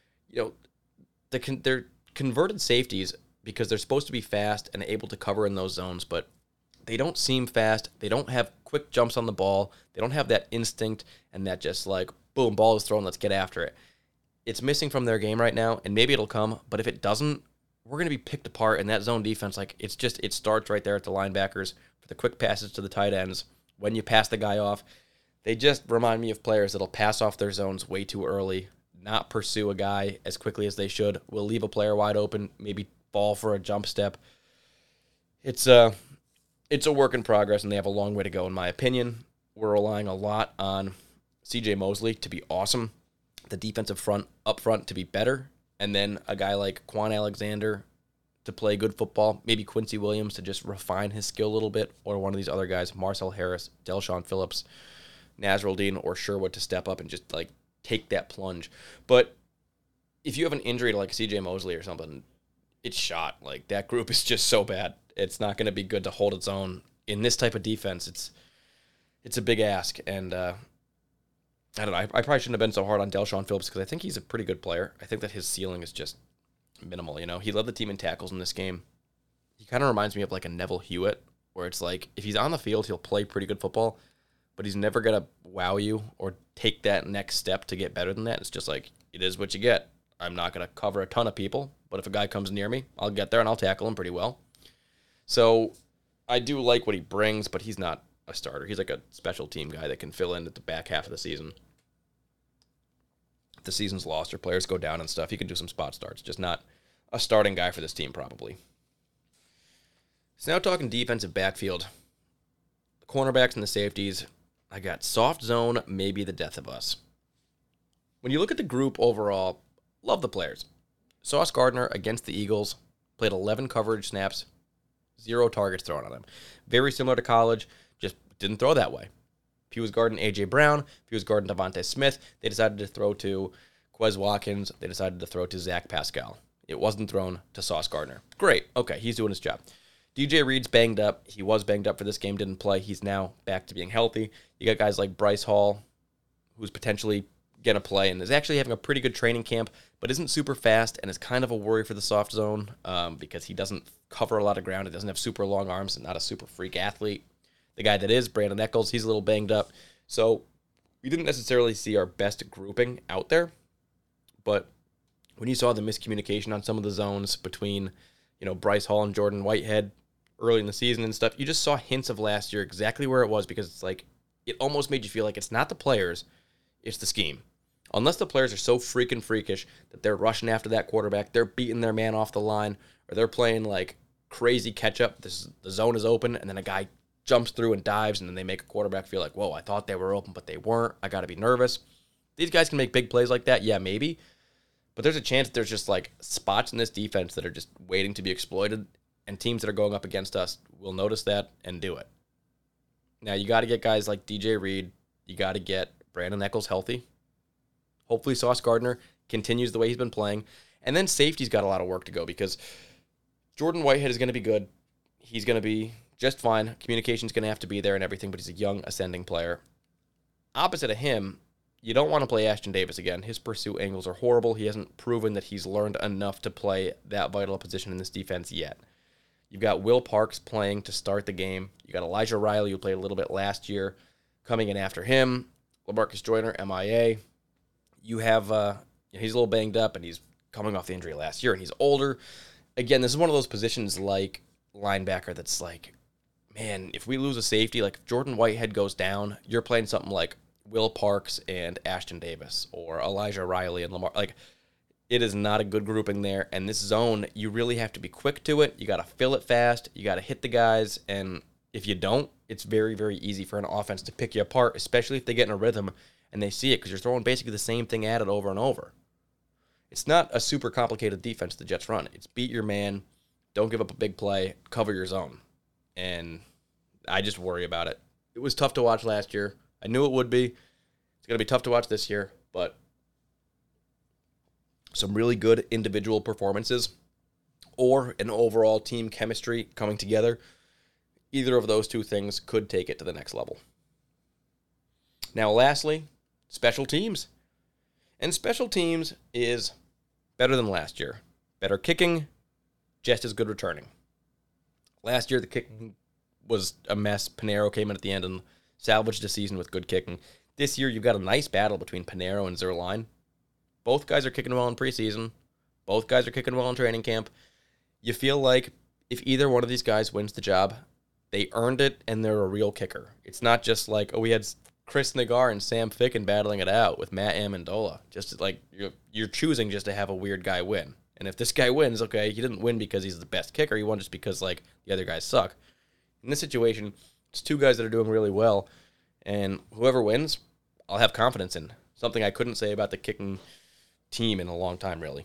they're converted safeties because they're supposed to be fast and able to cover in those zones, but they don't seem fast. They don't have quick jumps on the ball. They don't have that instinct and that just like, boom, ball is thrown, let's get after it. It's missing from their game right now, and maybe it'll come, but if it doesn't, we're going to be picked apart in that zone defense. Like, it starts right there at the linebackers for the quick passes to the tight ends. When you pass the guy off, they just remind me of players that'll pass off their zones way too early, not pursue a guy as quickly as they should, will leave a player wide open, maybe fall for a jump step. It's a work in progress, and they have a long way to go, in my opinion. We're relying a lot on C.J. Mosley to be awesome, the defensive front up front to be better, and then a guy like Quan Alexander to play good football, maybe Quincy Williams to just refine his skill a little bit, or one of these other guys, Marcel Harris, Delshon Phillips, Nasruddin, or Sherwood to step up and just like take that plunge. But if you have an injury to like C.J. Mosley or something, it's shot. Like, that group is just so bad. It's not going to be good to hold its own in this type of defense. It's a big ask, and I don't know. I probably shouldn't have been so hard on Delshon Phillips because I think he's a pretty good player. I think that his ceiling is just minimal. He led the team in tackles in this game. He kind of reminds me of like a Neville Hewitt, where it's like if he's on the field, he'll play pretty good football, but he's never going to wow you or take that next step to get better than that. It's just like, it is what you get. I'm not going to cover a ton of people, but if a guy comes near me, I'll get there and I'll tackle him pretty well. So I do like what he brings, but he's not a starter. He's like a special team guy that can fill in at the back half of the season. If the season's lost or players go down and stuff, he can do some spot starts, just not a starting guy for this team probably. So now talking defensive backfield. The cornerbacks and the safeties, I got soft zone, maybe the death of us. When you look at the group overall, love the players. Sauce Gardner against the Eagles, played 11 coverage snaps, 0 targets thrown on him. Very similar to college, just didn't throw that way. If he was guarding A.J. Brown, if he was guarding Devontae Smith, they decided to throw to Quez Watkins, they decided to throw to Zach Pascal. It wasn't thrown to Sauce Gardner. Great, okay, he's doing his job. DJ Reed's banged up. He was banged up for this game, didn't play. He's now back to being healthy. You got guys like Bryce Hall, who's potentially going to play and is actually having a pretty good training camp, but isn't super fast and is kind of a worry for the soft zone because he doesn't cover a lot of ground. He doesn't have super long arms and not a super freak athlete. The guy that is, Brandon Echols, he's a little banged up. So we didn't necessarily see our best grouping out there, but when you saw the miscommunication on some of the zones between, Bryce Hall and Jordan Whitehead early in the season and stuff, you just saw hints of last year exactly where it was, because it's like, it almost made you feel like it's not the players, it's the scheme. Unless the players are so freaking freakish that they're rushing after that quarterback, they're beating their man off the line, or they're playing like crazy catch-up, the zone is open, and then a guy jumps through and dives, and then they make a quarterback feel like, whoa, I thought they were open, but they weren't. I got to be nervous. These guys can make big plays like that, yeah, maybe. But there's a chance that there's just like spots in this defense that are just waiting to be exploited, and teams that are going up against us will notice that and do it. Now, you got to get guys like DJ Reed. You got to get Brandon Echols healthy. Hopefully Sauce Gardner continues the way he's been playing. And then safety's got a lot of work to go, because Jordan Whitehead is going to be good. He's going to be just fine. Communication's going to have to be there and everything, but he's a young, ascending player. Opposite of him, you don't want to play Ashton Davis again. His pursuit angles are horrible. He hasn't proven that he's learned enough to play that vital a position in this defense yet. You've got Will Parks playing to start the game. You got Elijah Riley, who played a little bit last year, coming in after him. LaMarcus Joyner, MIA. You have, he's a little banged up, and he's coming off the injury last year, and he's older. Again, this is one of those positions like linebacker that's like, man, if we lose a safety, like if Jordan Whitehead goes down, you're playing something like Will Parks and Ashton Davis, or Elijah Riley and Lamar. Like, it is not a good grouping there. And this zone, you really have to be quick to it. You got to fill it fast. You got to hit the guys. And if you don't, it's very, very easy for an offense to pick you apart, especially if they get in a rhythm and they see it, because you're throwing basically the same thing at it over and over. It's not a super complicated defense the Jets run. It's beat your man, don't give up a big play, cover your zone. And I just worry about it. It was tough to watch last year. I knew it would be. It's going to be tough to watch this year, but some really good individual performances or an overall team chemistry coming together, either of those two things could take it to the next level. Now, lastly, special teams. And special teams is better than last year. Better kicking, just as good returning. Last year, the kicking was a mess. Pinheiro came in at the end and salvaged the season with good kicking. This year, you've got a nice battle between Pinheiro and Zuerlein. Both guys are kicking well in preseason. Both guys are kicking well in training camp. You feel like if either one of these guys wins the job, they earned it and they're a real kicker. It's not just like, oh, we had Chris Nagar and Sam Ficken battling it out with Matt Amendola. Just like you're choosing just to have a weird guy win. And if this guy wins, okay, he didn't win because he's the best kicker. He won just because like the other guys suck. In this situation, it's two guys that are doing really well, and whoever wins, I'll have confidence in. Something I couldn't say about the kicking team in a long time, really.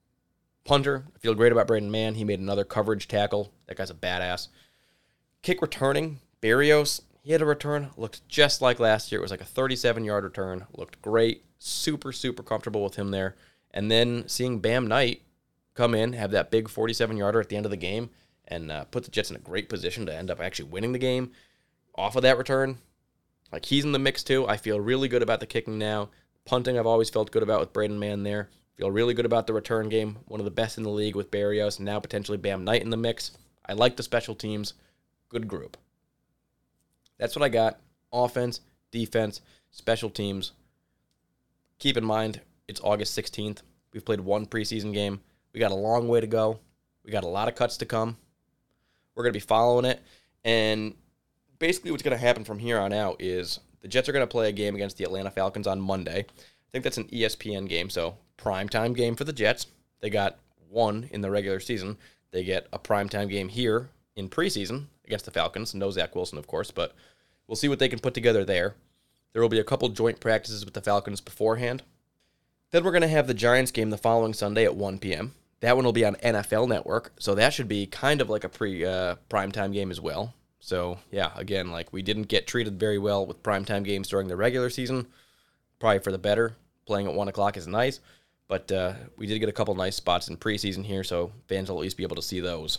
Punter, I feel great about Braden Mann. He made another coverage tackle. That guy's a badass. Kick returning, Berrios, he had a return, looked just like last year. It was like a 37-yard return, looked great, super, super comfortable with him there. And then seeing Bam Knight come in, have that big 47-yarder at the end of the game, and put the Jets in a great position to end up actually winning the game off of that return. Like, he's in the mix too. I feel really good about the kicking now. Punting, I've always felt good about with Braden Mann there. Feel really good about the return game. One of the best in the league with Berrios, and now potentially Bam Knight in the mix. I like the special teams. Good group. That's what I got. Offense, defense, special teams. Keep in mind, it's August 16th. We've played one preseason game. We got a long way to go. We got a lot of cuts to come. We're going to be following it. And basically what's going to happen from here on out is the Jets are going to play a game against the Atlanta Falcons on Monday. I think that's an ESPN game, so primetime game for the Jets. They got one in the regular season. They get a primetime game here in preseason against the Falcons. No Zach Wilson, of course, but we'll see what they can put together there. There will be a couple joint practices with the Falcons beforehand. Then we're going to have the Giants game the following Sunday at 1 p.m. That one will be on NFL Network, so that should be kind of like a primetime game as well. So, yeah, again, like we didn't get treated very well with primetime games during the regular season. Probably for the better. Playing at 1 o'clock is nice, but we did get a couple nice spots in preseason here, so fans will at least be able to see those.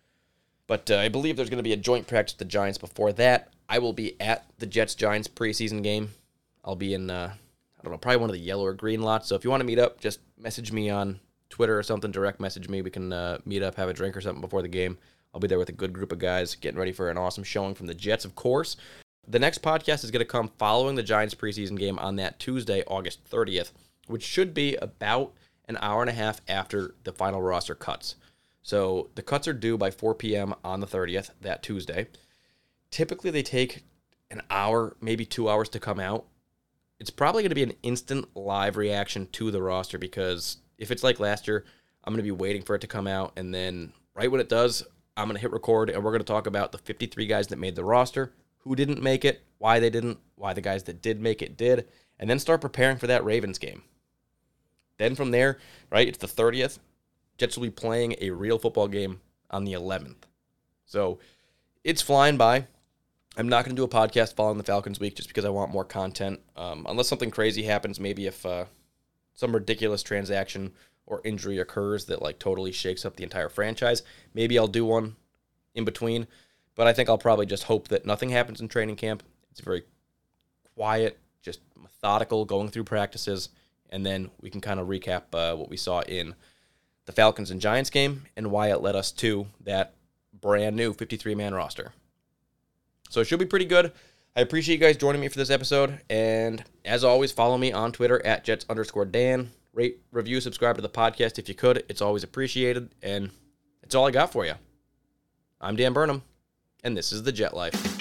But I believe there's going to be a joint practice with the Giants before that. I will be at the Jets-Giants preseason game. I'll be in, probably one of the yellow or green lots. So if you want to meet up, just message me on Twitter or something. Direct message me. We can meet up, have a drink or something before the game. I'll be there with a good group of guys getting ready for an awesome showing from the Jets, of course. The next podcast is going to come following the Giants preseason game on that Tuesday, August 30th, which should be about an hour and a half after the final roster cuts. So the cuts are due by 4 p.m. on the 30th, that Tuesday. Typically, they take an hour, maybe 2 hours to come out. It's probably going to be an instant live reaction to the roster because if it's like last year, I'm going to be waiting for it to come out, and then right when it does, I'm going to hit record, and we're going to talk about the 53 guys that made the roster, who didn't make it, why they didn't, why the guys that did make it did, and then start preparing for that Ravens game. Then from there, right, it's the 30th. Jets will be playing a real football game on the 11th. So it's flying by. I'm not going to do a podcast following the Falcons week just because I want more content. Unless something crazy happens, maybe if some ridiculous transaction or injury occurs that like totally shakes up the entire franchise, maybe I'll do one in between. But I think I'll probably just hope that nothing happens in training camp. It's very quiet, just methodical, going through practices, and then we can kind of recap what we saw in the Falcons and Giants game and why it led us to that brand new 53-man roster. So it should be pretty good. I appreciate you guys joining me for this episode. And as always, follow me on Twitter at Jets_Dan. Rate, review, subscribe to the podcast if you could. It's always appreciated. And that's all I got for you. I'm Dan Burnham, and this is The Jet Life.